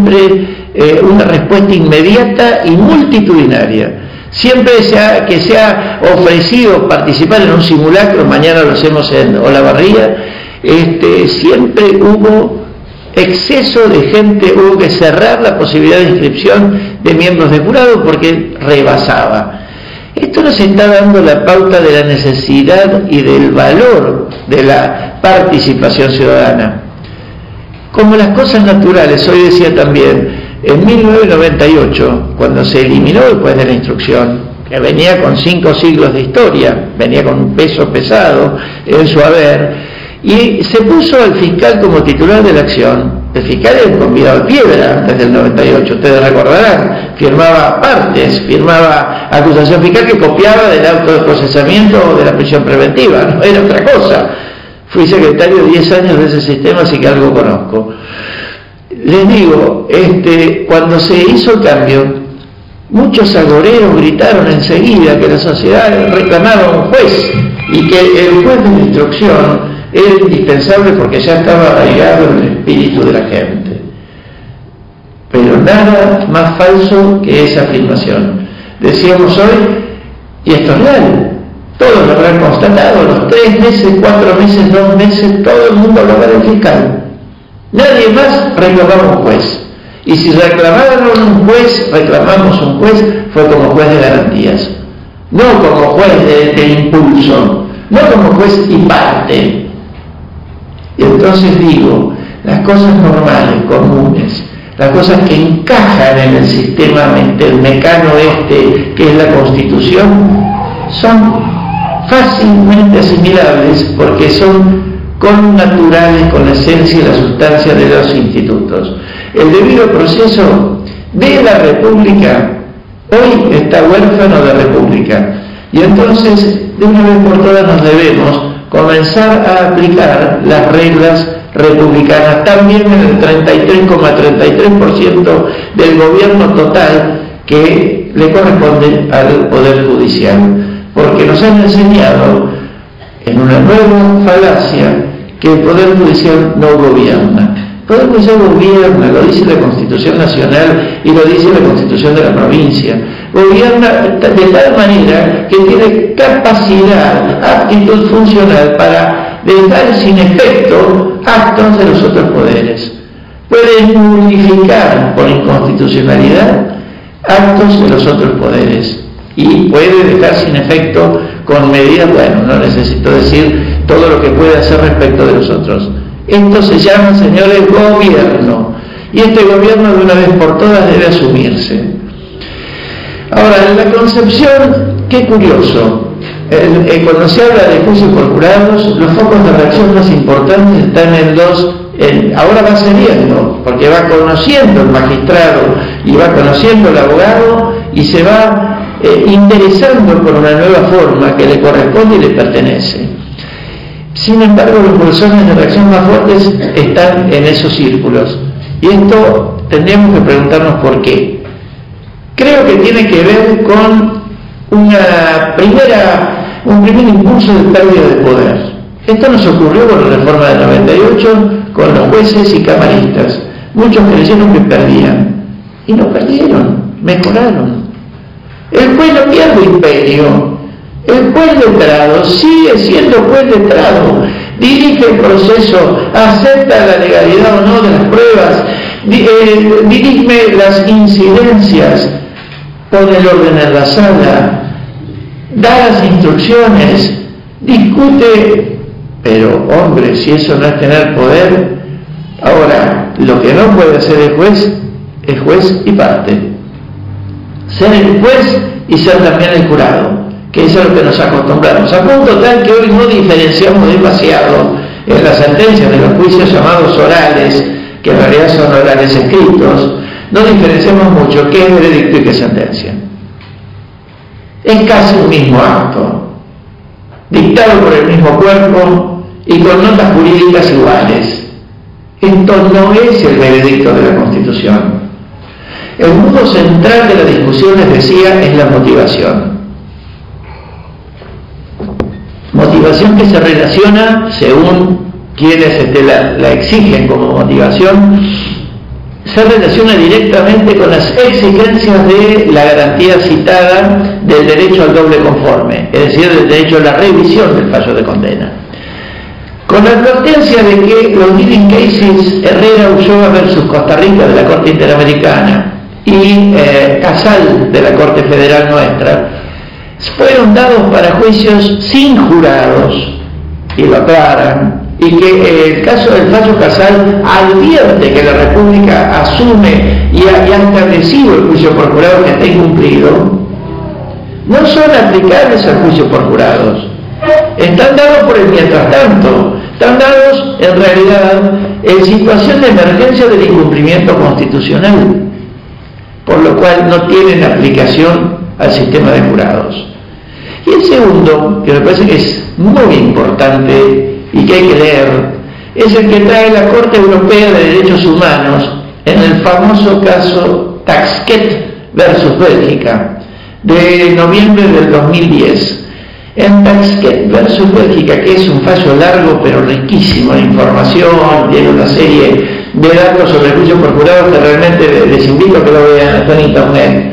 una respuesta inmediata y multitudinaria. Siempre que se ha ofrecido participar en un simulacro, mañana lo hacemos en Olavarría, siempre hubo exceso de gente, hubo que cerrar la posibilidad de inscripción de miembros de jurado porque rebasaba. Esto nos está dando la pauta de la necesidad y del valor de la participación ciudadana. Como las cosas naturales, hoy decía también, en 1998, cuando se eliminó el juez de la instrucción, que venía con 5 siglos de historia, venía con un peso pesado en su haber, y se puso al fiscal como titular de la acción. El fiscal era un convidado Piedra antes del 98, ustedes recordarán, firmaba partes, firmaba acusación fiscal que copiaba del auto de procesamiento o de la prisión preventiva, no era otra cosa. Fui secretario 10 años de ese sistema, así que algo conozco. Les digo, cuando se hizo el cambio, muchos agoreros gritaron enseguida que la sociedad reclamaba un juez y que el juez de la instrucción era indispensable porque ya estaba arraigado en el espíritu de la gente. Pero nada más falso que esa afirmación. Decíamos hoy, y esto es real, todos lo habrán constatado, los 3 meses, 4 meses, 2 meses, todo el mundo hablaba del fiscal. Nadie más reclamaba un juez. Y si reclamaron un juez, reclamamos un juez, fue como juez de garantías. No como juez de impulso, no como juez y parte. Y entonces digo, las cosas normales, comunes, las cosas que encajan en el sistema, el mecano que es la Constitución, son fácilmente asimilables porque son connaturales con la esencia y la sustancia de los institutos. El debido proceso de la República hoy está huérfano de República y entonces de una vez por todas nos debemos comenzar a aplicar las reglas republicanas también en el 33,33% del gobierno total que le corresponde al Poder Judicial, porque nos han enseñado en una nueva falacia que el Poder Judicial no gobierna. El Poder Judicial gobierna, lo dice la Constitución Nacional y lo dice la Constitución de la provincia. Gobierna de tal manera que tiene capacidad, aptitud funcional para dejar sin efecto actos de los otros poderes. puede nullificar por inconstitucionalidad actos de los otros poderes y puede dejar sin efecto con medidas, bueno, no necesito decir todo lo que puede hacer respecto de los otros. Esto se llama, señores, gobierno, y este gobierno de una vez por todas debe asumirse. Ahora, en la concepción, qué curioso, cuando se habla de juicios por jurados, los focos de reacción más importantes están ahora va cediendo, porque va conociendo el magistrado y va conociendo el abogado y se va interesando por una nueva forma que le corresponde y le pertenece. Sin embargo, los bolsones de reacción más fuertes están en esos círculos, y esto tendríamos que preguntarnos por qué. Creo que tiene que ver con un primer impulso de pérdida de poder. Esto nos ocurrió con la reforma del 98, con los jueces y camaristas. Muchos creyeron que perdían, y no perdieron, mejoraron. El juez no pierde imperio, el juez letrado sigue siendo juez letrado, dirige el proceso, acepta la legalidad o no de las pruebas, dirige las incidencias, pone el orden en la sala, da las instrucciones, discute. Pero, hombre, si eso no es tener poder, ahora, lo que no puede hacer el juez es juez y parte. Ser el juez y ser también el jurado, que es a lo que nos acostumbramos, a punto tal que hoy no diferenciamos demasiado en las sentencias de los juicios llamados orales, que en realidad son orales escritos, no diferenciamos mucho qué es veredicto y qué sentencia. Es casi un mismo acto, dictado por el mismo cuerpo y con notas jurídicas iguales. Esto no es el veredicto de la Constitución. El nudo central de la discusión, les decía, es la motivación. Motivación que se relaciona, según quienes la exigen como motivación, se relaciona directamente con las exigencias de la garantía citada del derecho al doble conforme, es decir, del derecho a la revisión del fallo de condena. Con la advertencia de que los leading cases Herrera Ulloa versus Costa Rica de la Corte Interamericana y Casal de la Corte Federal nuestra fueron dados para juicios sin jurados, y lo aclaran, y que el caso del fallo Casal advierte que la República asume y ha establecido el juicio por jurado que está incumplido, no son aplicables al juicio por jurados. Están dados por el mientras tanto, están dados en realidad en situación de emergencia del incumplimiento constitucional, por lo cual no tienen aplicación al sistema de jurados. Y el segundo, que me parece que es muy importante y que hay que leer, es el que trae la Corte Europea de Derechos Humanos en el famoso caso Taxket versus Bélgica de noviembre del 2010. En Taxket versus Bélgica, que es un fallo largo pero riquísimo en información, tiene una serie de datos sobre el juicio por jurados que realmente les invito a que lo vean, está en internet.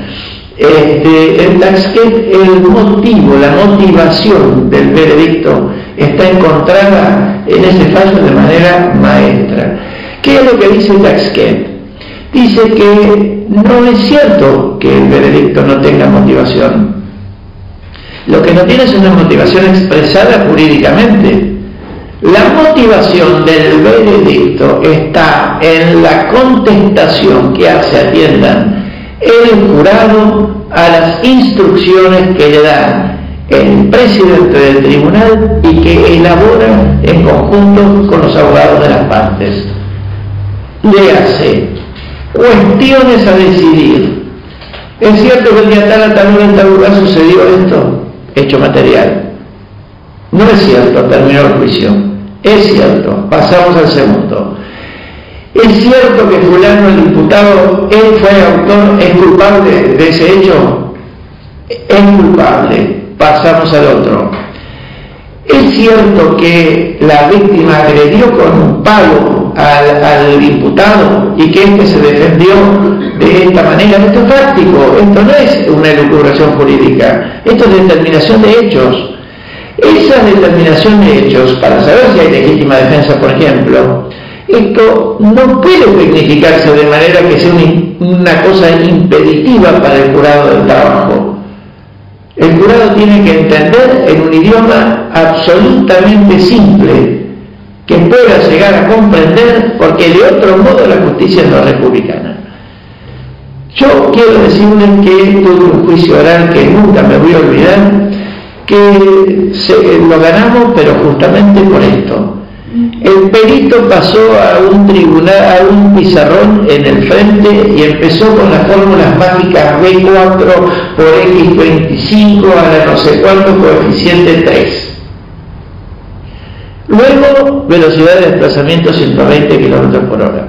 En Taxket el motivo, la motivación del veredicto está encontrada en ese fallo de manera maestra. ¿Qué es lo que dice Taxket? Dice que no es cierto que el veredicto no tenga motivación. Lo que no tiene es una motivación expresada jurídicamente. La motivación del veredicto está en la contestación que hace, atiendan, el jurado a las instrucciones que le dan el presidente del tribunal y que elabora en conjunto con los abogados de las partes. Le hace cuestiones a decidir. ¿Es cierto que el día tal a tal hora en tal lugar sucedió esto? Hecho material. No es cierto, terminó el juicio. Es cierto, pasamos al segundo. ¿Es cierto que fulano, el diputado, él fue autor, es culpable de ese hecho? Es culpable, pasamos al otro. ¿Es cierto que la víctima agredió con un palo al imputado y que éste se defendió de esta manera? Esto es fáctico, esto no es una elucubración jurídica, esto es determinación de hechos. Esa determinación de hechos, para saber si hay legítima defensa, por ejemplo, Esto no puede tecnificarse de manera que sea una cosa impeditiva para el jurado del trabajo. El jurado tiene que entender en un idioma absolutamente simple, que pueda llegar a comprender, porque de otro modo la justicia no es republicana. Yo quiero decirles que tuve un juicio oral que nunca me voy a olvidar, que lo ganamos, pero justamente por esto. El perito pasó a un tribunal, a un pizarrón en el frente y empezó con las fórmulas mágicas B4 por X25 a la no sé cuánto coeficiente 3. Luego, velocidad de desplazamiento 120 km por hora.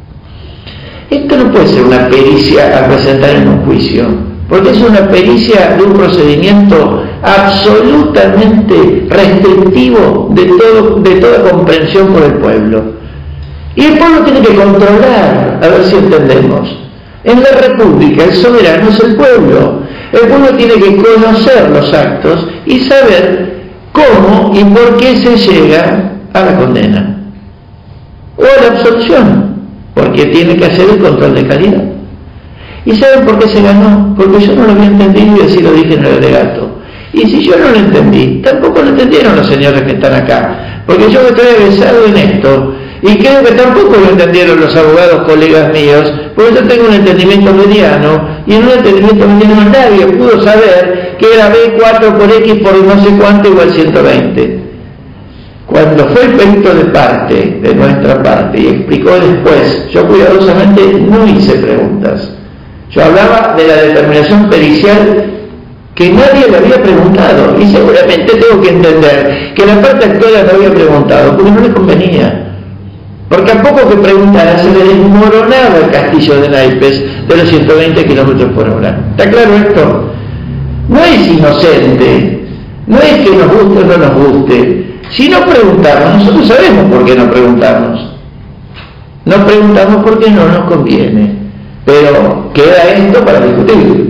Esto no puede ser una pericia a presentar en un juicio, porque es una pericia de un procedimiento absolutamente restrictivo de toda comprensión por el pueblo. Y el pueblo tiene que controlar, a ver si entendemos. En la República el soberano es el pueblo. El pueblo tiene que conocer los actos y saber cómo y por qué se llega a la condena o a la absolución, porque tiene que hacer el control de calidad. ¿Y saben por qué se ganó? Porque yo no lo había entendido y así lo dije en el alegato. Y si yo no lo entendí, tampoco lo entendieron los señores que están acá, porque yo me estoy avesado en esto, y creo que tampoco lo entendieron los abogados colegas míos, porque yo tengo un entendimiento mediano, y en un entendimiento mediano nadie pudo saber que era B4 por X por no sé cuánto igual 120. Cuando fue el perito de nuestra parte, y explicó después, yo cuidadosamente no hice preguntas. Yo hablaba de la determinación pericial que nadie le había preguntado, y seguramente tengo que entender que la parte actual no había preguntado, porque no le convenía. Porque a poco que preguntara se le desmoronaba el castillo de naipes de los 120 km por hora. ¿Está claro esto? No es inocente, no es que nos guste o no nos guste. Si no preguntamos, nosotros sabemos por qué no preguntamos. No preguntamos porque no nos conviene. Pero queda esto para discutir.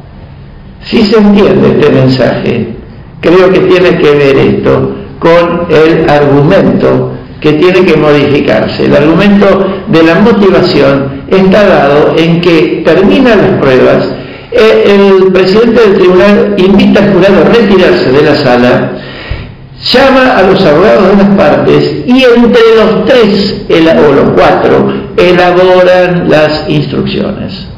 Si se entiende este mensaje, creo que tiene que ver esto con el argumento que tiene que modificarse. El argumento de la motivación está dado en que terminan las pruebas, el presidente del tribunal invita al jurado a retirarse de la sala, llama a los abogados de las partes y entre los tres o los cuatro elaboran las instrucciones.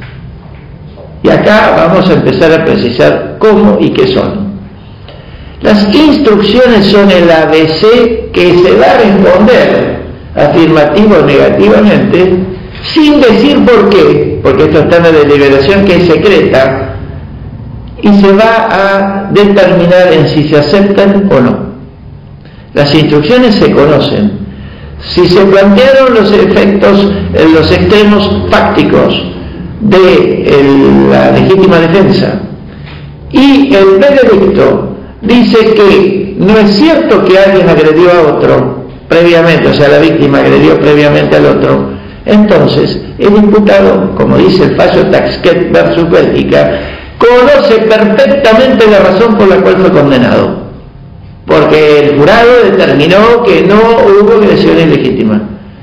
Y acá vamos a empezar a precisar cómo y qué son. Las instrucciones son el ABC que se va a responder afirmativo o negativamente sin decir por qué, porque esto está en la deliberación que es secreta y se va a determinar en si se aceptan o no. Las instrucciones se conocen. Si se plantearon los efectos, los extremos fácticos de la legítima defensa y el veredicto dice que no es cierto que alguien agredió a otro previamente, o sea, la víctima agredió previamente al otro, entonces el imputado, como dice el fallo Taxquet versus Bélgica, conoce perfectamente la razón por la cual fue condenado, porque el jurado determinó que no hubo agresión ilegítima,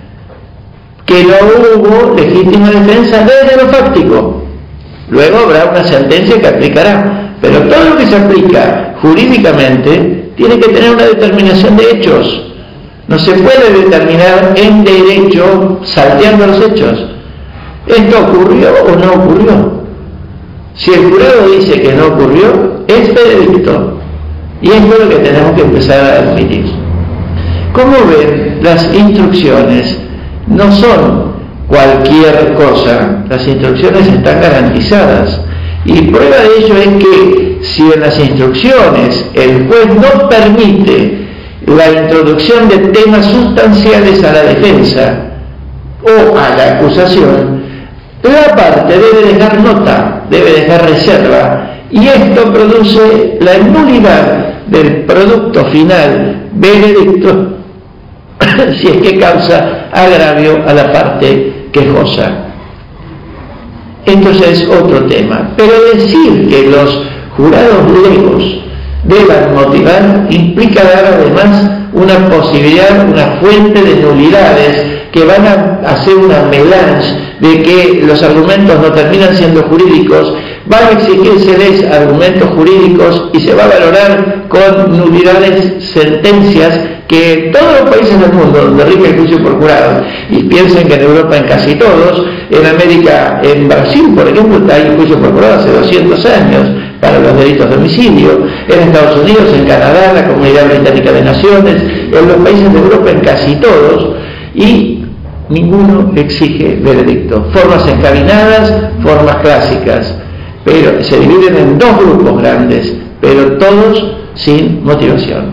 que no hubo legítima defensa desde lo fáctico. Luego habrá una sentencia que aplicará, pero todo lo que se aplica jurídicamente tiene que tener una determinación de hechos. No se puede determinar en derecho salteando los hechos. ¿Esto ocurrió o no ocurrió? Si el jurado dice que no ocurrió, es veredicto. Y esto es lo que tenemos que empezar a admitir. Como ven, las instrucciones no son cualquier cosa. Las instrucciones están garantizadas. Y prueba de ello es que si en las instrucciones el juez no permite la introducción de temas sustanciales a la defensa o a la acusación, la parte debe dejar nota, debe dejar reserva, y esto produce la nulidad del producto final veredicto si es que causa agravio a la parte quejosa. Entonces es otro tema. Pero decir que los jurados legos deban motivar implica dar además una posibilidad, una fuente de nulidades que van a hacer una melange de que los argumentos no terminan siendo jurídicos, van a exigírseles argumentos jurídicos y se va a valorar con nulidades sentencias que todos los países del mundo donde rige el juicio por jurados, y piensen que en Europa en casi todos, en América, en Brasil por ejemplo, hay un juicio por jurados hace 200 años para los delitos de homicidio, en Estados Unidos, en Canadá, la Comunidad Británica de Naciones, en los países de Europa en casi todos, y ninguno exige veredicto. Formas encaminadas, formas clásicas, pero se dividen en dos grupos grandes, pero todos sin motivación.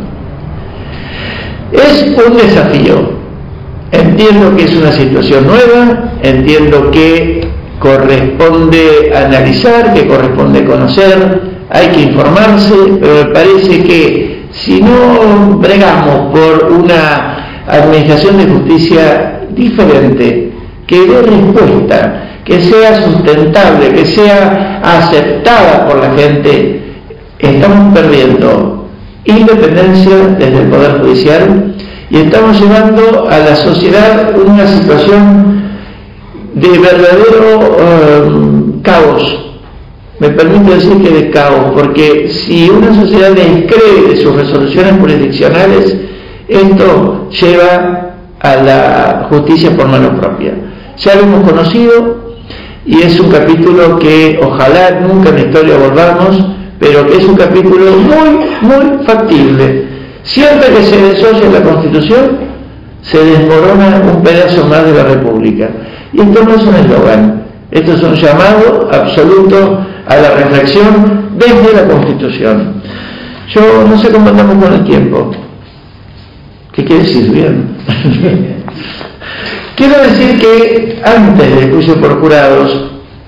Es un desafío. Entiendo que es una situación nueva, entiendo que corresponde analizar, que corresponde conocer, hay que informarse, pero me parece que si no bregamos por una administración de justicia diferente, que dé respuesta, que sea sustentable, que sea aceptada por la gente, estamos perdiendo independencia desde el Poder Judicial y estamos llevando a la sociedad una situación de verdadero caos. Me permito decir que de caos, porque si una sociedad descree de sus resoluciones jurisdiccionales, esto lleva a la justicia por mano propia. Ya lo hemos conocido y es un capítulo que ojalá nunca en la historia volvamos, pero que es un capítulo muy factible. Siempre que se desoye la Constitución, se desmorona un pedazo más de la República. Y esto no es un eslogan, esto es un llamado absoluto a la reflexión desde la Constitución. Yo no sé cómo andamos con el tiempo. ¿Qué quiere decir? Bien. Quiero decir que antes del juicio por jurados,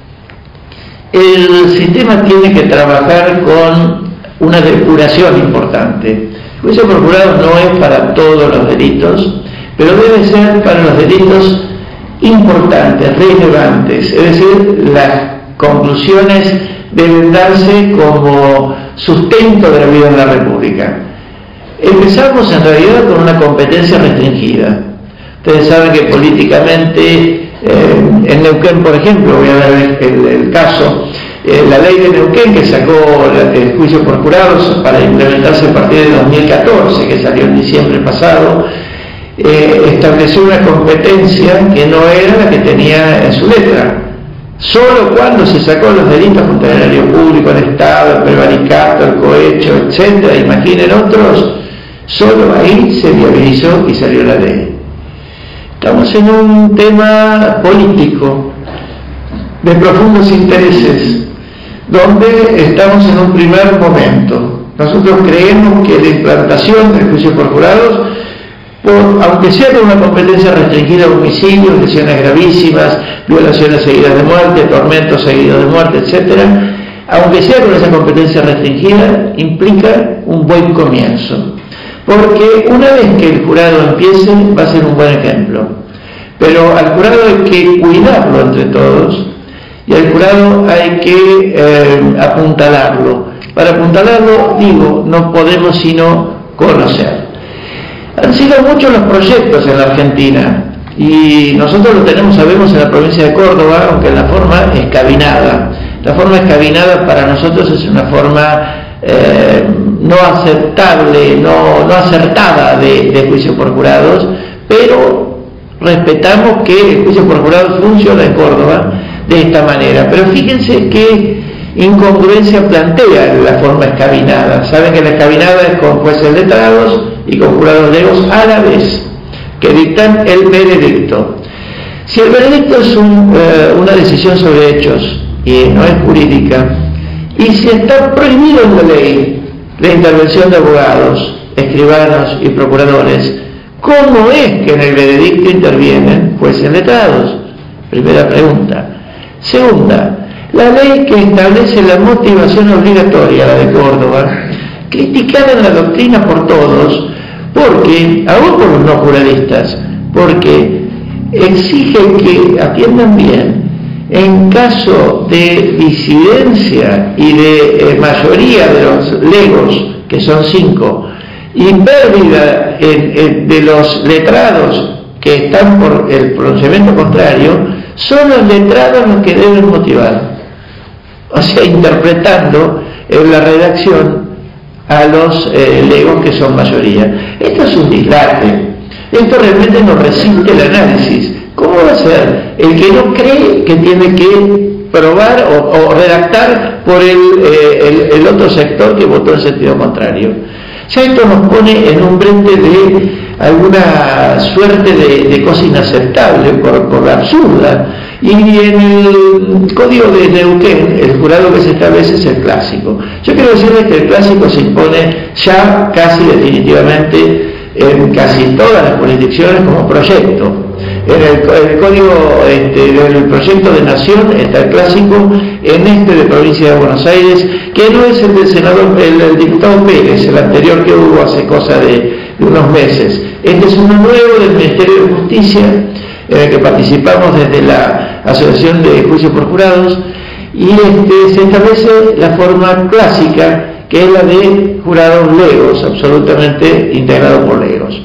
el sistema tiene que trabajar con una depuración importante. El juicio por jurados no es para todos los delitos, pero debe ser para los delitos importantes, relevantes, es decir, las conclusiones deben darse como sustento de la vida en la República. Empezamos en realidad con una competencia restringida. Ustedes saben que políticamente, en Neuquén, por ejemplo, voy a dar el caso, la ley de Neuquén que sacó el juicio por jurados para implementarse a partir de 2014, que salió en diciembre pasado, estableció una competencia que no era la que tenía en su letra. Solo cuando se sacó los delitos contra el erario público, el Estado, el prevaricato, el cohecho, etc., imaginen otros, solo ahí se viabilizó y salió la ley. Estamos en un tema político de profundos intereses, donde estamos en un primer momento. Nosotros creemos que la implantación del juicio por jurados, aunque sea con una competencia restringida a homicidios, lesiones gravísimas, violaciones seguidas de muerte, tormentos seguidos de muerte, etc., aunque sea con esa competencia restringida, implica un buen comienzo. Porque una vez que el jurado empiece, va a ser un buen ejemplo. Pero al jurado hay que cuidarlo entre todos, y al jurado hay que apuntalarlo. Para apuntalarlo, digo, no podemos sino conocer. Han sido muchos los proyectos en la Argentina, y nosotros lo tenemos, sabemos, en la provincia de Córdoba, aunque en la forma escabinada. La forma escabinada para nosotros es una forma no aceptable, no acertada de juicio por jurados, pero respetamos que el juicio por jurados funciona en Córdoba de esta manera. Pero fíjense qué incongruencia plantea la forma escabinada. Saben que la escabinada es con jueces letrados y con jurados legos a la vez, que dictan el veredicto. Si el veredicto es una decisión sobre hechos y no es jurídica, y si está prohibido en la ley la intervención de abogados, escribanos y procuradores, ¿cómo es que en el veredicto intervienen jueces letrados? Primera pregunta. Segunda, la ley que establece la motivación obligatoria, la de Córdoba, criticada en la doctrina por todos, porque, aún por los no juradistas, porque exige que atiendan bien en caso de disidencia y de mayoría de los legos, que son 5, y pérdida de los letrados que están por el pronunciamiento contrario, son los letrados los que deben motivar, o sea, interpretando en la redacción a los legos que son mayoría. Esto es un dislate, esto realmente no resiste el análisis. ¿Cómo va a ser el que no cree que tiene que probar o redactar por el otro sector que votó en sentido contrario? Ya esto nos pone en un brete de alguna suerte de cosa inaceptable, por absurda. Y en el código de Neuquén, el jurado que se establece es el clásico. Yo quiero decirles que el clásico se impone ya casi definitivamente en casi todas las jurisdicciones como proyecto. En el código del proyecto de nación está el clásico, en de provincia de Buenos Aires, que no es el del senador, el diputado Pérez, el anterior que hubo hace cosa de unos meses. Este es uno nuevo del Ministerio de Justicia, en el que participamos desde la Asociación de Juicios por Jurados, y se establece la forma clásica, que es la de jurados legos, absolutamente integrado por legos.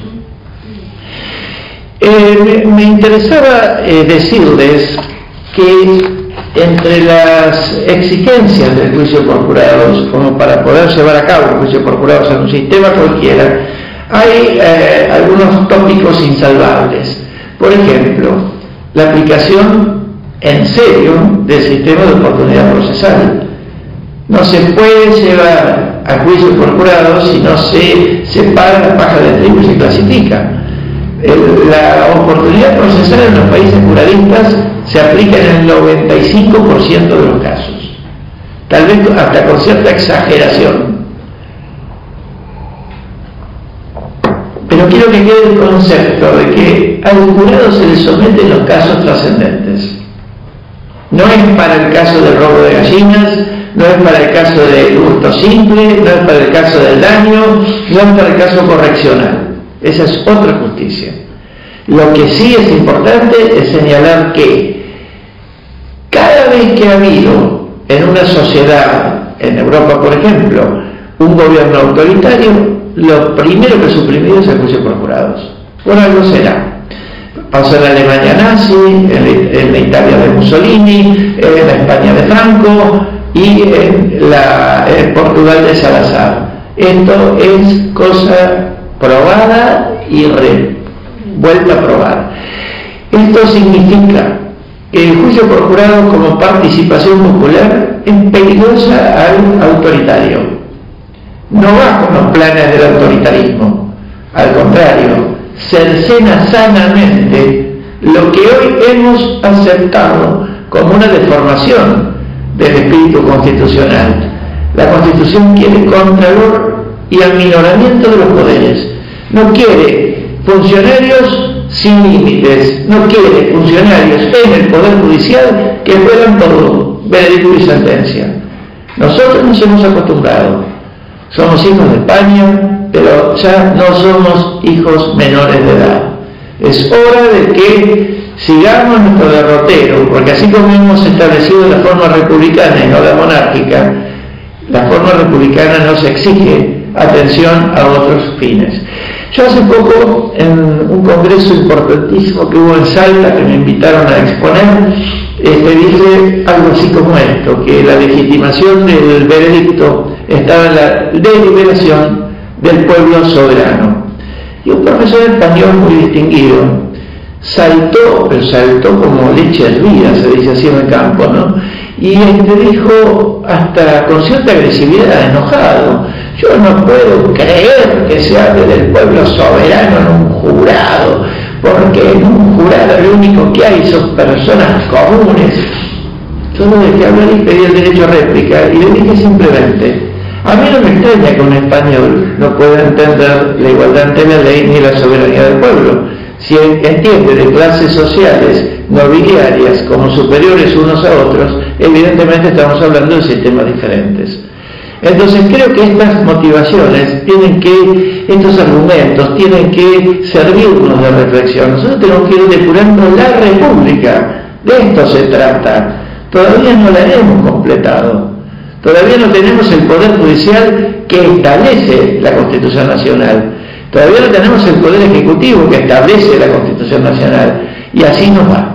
Me interesaba decirles que entre las exigencias del juicio por jurados, como para poder llevar a cabo el juicio por jurados en un sistema cualquiera, hay algunos tópicos insalvables. Por ejemplo, la aplicación en serio del sistema de oportunidad procesal. No se puede llevar a juicio por jurados si no se separa la paja del trigo y se clasifica. La oportunidad procesal en los países juradistas se aplica en el 95% de los casos, tal vez hasta con cierta exageración. Pero quiero que quede el concepto de que al jurado se le someten los casos trascendentes. No es para el caso del robo de gallinas, no es para el caso del hurto simple, no es para el caso del daño, no es para el caso correccional. Esa es otra justicia. Lo que sí es importante es señalar que cada vez que ha habido en una sociedad, en Europa por ejemplo, un gobierno autoritario, lo primero que suprimido es el juicio por jurados. Por algo será. Pasó en la Alemania nazi, en la Italia de Mussolini, en la España de Franco y en Portugal de Salazar. Esto es cosa probada y vuelta a probar. Esto significa que el juicio por jurado como participación popular es peligrosa al autoritario. No va con los planes del autoritarismo, al contrario, cercena sanamente lo que hoy hemos aceptado como una deformación del espíritu constitucional. La Constitución quiere contralor y aminoramiento de los poderes. No quiere funcionarios sin límites, no quiere funcionarios en el Poder Judicial que juegan por veredicto y sentencia. Nosotros nos hemos acostumbrado, somos hijos de España, pero ya no somos hijos menores de edad. Es hora de que sigamos nuestro derrotero, porque así como hemos establecido la forma republicana y no la monárquica, la forma republicana nos exige atención a otros fines. Yo hace poco, en un congreso importantísimo que hubo en Salta, que me invitaron a exponer, dije algo así como esto, que la legitimación del veredicto estaba en la deliberación del pueblo soberano. Y un profesor español muy distinguido saltó, pero saltó como leche hervida, se dice así en el campo, ¿no? Y dijo, hasta con cierta agresividad, enojado: yo no puedo creer que se hable del pueblo soberano en un jurado, porque en un jurado lo único que hay son personas comunes. Yo no dejé hablar y pedí el derecho a réplica, y le dije simplemente: a mí no me extraña que un español no pueda entender la igualdad ante la ley ni la soberanía del pueblo. Si entiende de clases sociales nobiliarias como superiores unos a otros, evidentemente estamos hablando de sistemas diferentes. Entonces creo que estas motivaciones estos argumentos tienen que servirnos de reflexión. Nosotros tenemos que ir depurando la República. De esto se trata. Todavía no la hemos completado. Todavía no tenemos el Poder Judicial que establece la Constitución Nacional. Todavía no tenemos el Poder Ejecutivo que establece la Constitución Nacional. Y así nos va.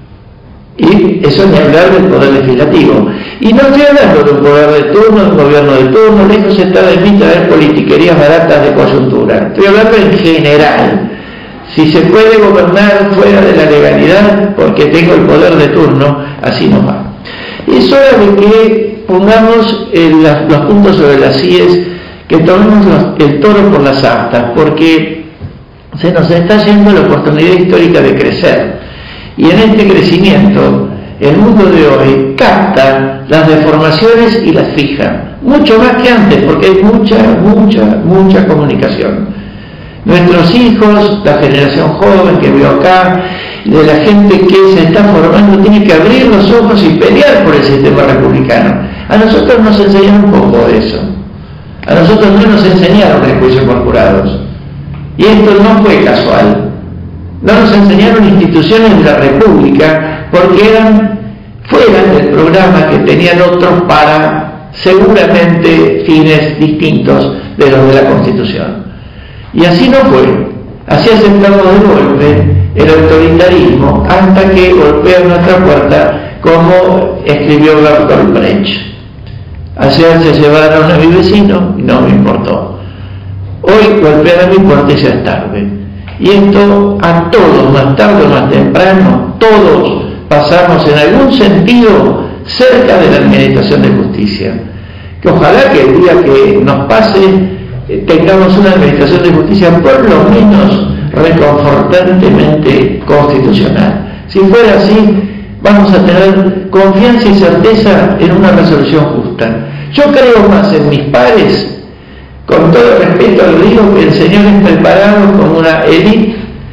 Y eso ni hablar del Poder Legislativo. Y no estoy hablando de un poder de turno, de un gobierno de turno, lejos está de mí traer politiquerías baratas de coyuntura. Estoy hablando en general. Si se puede gobernar fuera de la legalidad porque tengo el poder de turno, así nos va. Es hora de que pongamos los puntos sobre las IES, que tomemos el toro por las astas, porque se nos está yendo la oportunidad histórica de crecer. Y en este crecimiento, el mundo de hoy capta las deformaciones y las fija, mucho más que antes, porque hay mucha comunicación. Nuestros hijos, la generación joven que veo acá, de la gente que se está formando, tiene que abrir los ojos y pelear por el sistema republicano. A nosotros nos enseñaron un poco de eso. A nosotros no nos enseñaron el juicio por jurados. Y esto no fue casual. No nos enseñaron instituciones de la República porque eran fuera del programa que tenían otros para seguramente fines distintos de los de la Constitución. Y así no fue. Así aceptamos de golpe el autoritarismo hasta que golpea nuestra puerta, como escribió Bertolt Brecht. Ayer se llevaron a mi vecino y no me importó. Hoy golpean a mi puerta y ya es tarde. Y esto a todos, más tarde o más temprano, todos pasamos en algún sentido cerca de la administración de justicia. Que ojalá que el día que nos pase tengamos una administración de justicia por lo menos reconfortantemente constitucional. Si fuera así, vamos a tener confianza y certeza en una resolución justa. Yo creo más en mis pares, con todo respeto lo digo, que en señores preparados como una élite,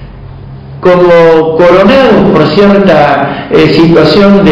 como coronados por cierta situación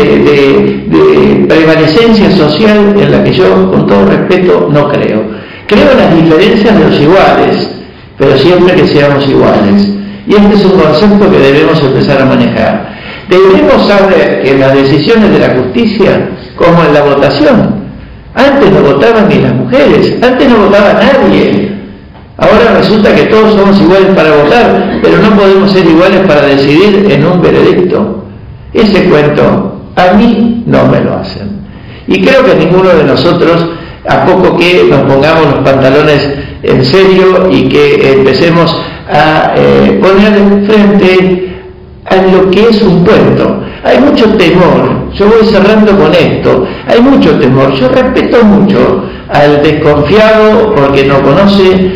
de prevalecencia social en la que yo, con todo respeto, no creo. Creo en las diferencias de los iguales, pero siempre que seamos iguales. Y este es un concepto que debemos empezar a manejar. Debemos saber que en las decisiones de la justicia, como en la votación, antes no votaban ni las mujeres, antes no votaba nadie. Ahora resulta que todos somos iguales para votar, pero no podemos ser iguales para decidir en un veredicto. Ese cuento a mí no me lo hacen. Y creo que ninguno de nosotros, a poco que nos pongamos los pantalones en serio y que empecemos a poner frente a lo que es un cuento. Hay mucho temor, yo voy cerrando con esto, hay mucho temor, yo respeto mucho al desconfiado porque no conoce,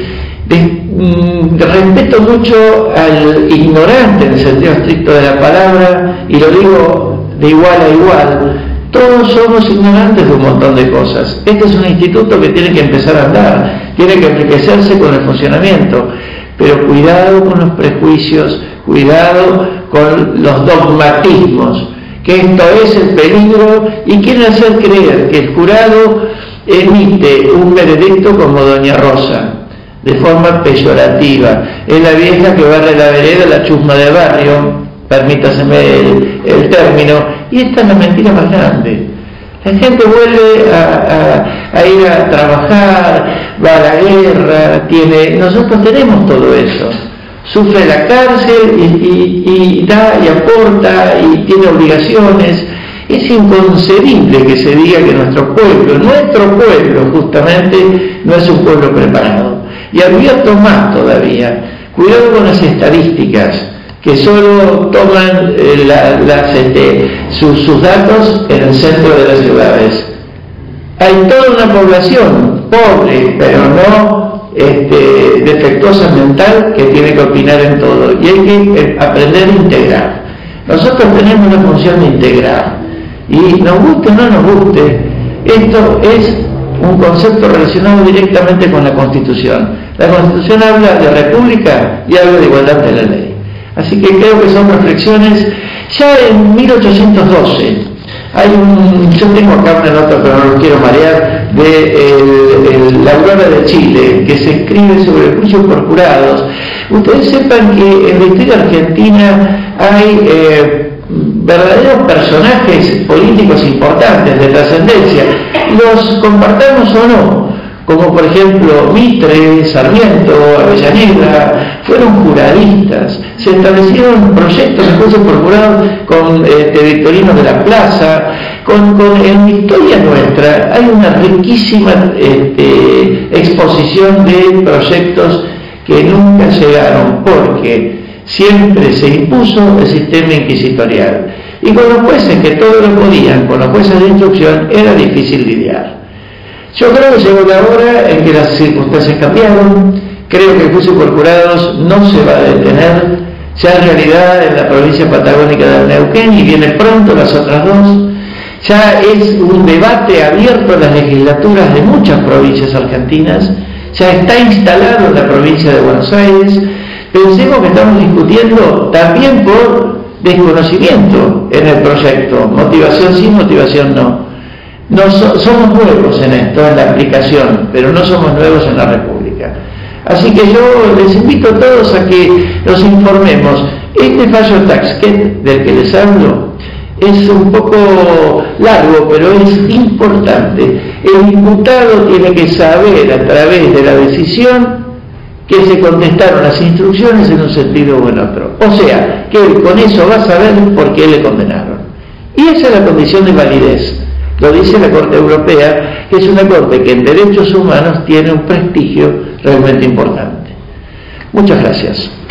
respeto mucho al ignorante en el sentido estricto de la palabra, y lo digo de igual a igual. Todos somos ignorantes de un montón de cosas. Este es un instituto que tiene que empezar a andar, tiene que enriquecerse con el funcionamiento, pero cuidado con los prejuicios, cuidado con los dogmatismos, que esto es el peligro, y quieren hacer creer que el jurado emite un veredicto como Doña Rosa, de forma peyorativa. Es la vieja que barre la vereda, la chusma de barrio, permítaseme el término, y esta es la mentira más grande. La gente vuelve a ir a trabajar, va a la guerra, nosotros tenemos todo eso. Sufre la cárcel y da y aporta y tiene obligaciones. Es inconcebible que se diga que nuestro pueblo justamente no es un pueblo preparado. Y advierto más todavía, cuidado con las estadísticas que solo toman sus datos en el centro de las ciudades. Hay toda una población pobre, pero no defectuosa mental, que tiene que opinar en todo, y hay que aprender a integrar. Nosotros tenemos la función de integrar, y nos guste o no nos guste, esto es un concepto relacionado directamente con la Constitución. La Constitución habla de república y habla de igualdad de la ley. Así que creo que son reflexiones. Ya en 1812 yo tengo acá una nota, pero no los quiero marear, de la Aurora de Chile, que se escribe sobre el juicio por jurados. Ustedes sepan que en la historia argentina hay verdaderos personajes políticos importantes de trascendencia, los compartamos o no, como por ejemplo Mitre, Sarmiento, Avellaneda, fueron juradistas, se establecieron proyectos de jueces por jurados con Victorino de la Plaza, en la historia nuestra hay una riquísima exposición de proyectos que nunca llegaron, porque siempre se impuso el sistema inquisitorial, y con los jueces que todo lo podían, con los jueces de instrucción, era difícil lidiar. Yo creo que llegó la hora en que las circunstancias cambiaron. Creo que el juicio por jurados no se va a detener, ya en realidad en la provincia patagónica del Neuquén, y viene pronto las otras dos. Ya es un debate abierto en las legislaturas de muchas provincias argentinas, ya está instalado en la provincia de Buenos Aires. Pensemos que estamos discutiendo también por desconocimiento en el proyecto, motivación sí, motivación no. Somos nuevos en esto, en la aplicación, pero no somos nuevos en la República. Así que yo les invito a todos a que nos informemos. Este fallo Taxquet del que les hablo es un poco largo, pero es importante. El imputado tiene que saber a través de la decisión que se contestaron las instrucciones en un sentido o en otro. O sea, que él con eso va a saber por qué le condenaron. Y esa es la condición de validez. Lo dice la Corte Europea, que es una corte que en derechos humanos tiene un prestigio realmente importante. Muchas gracias.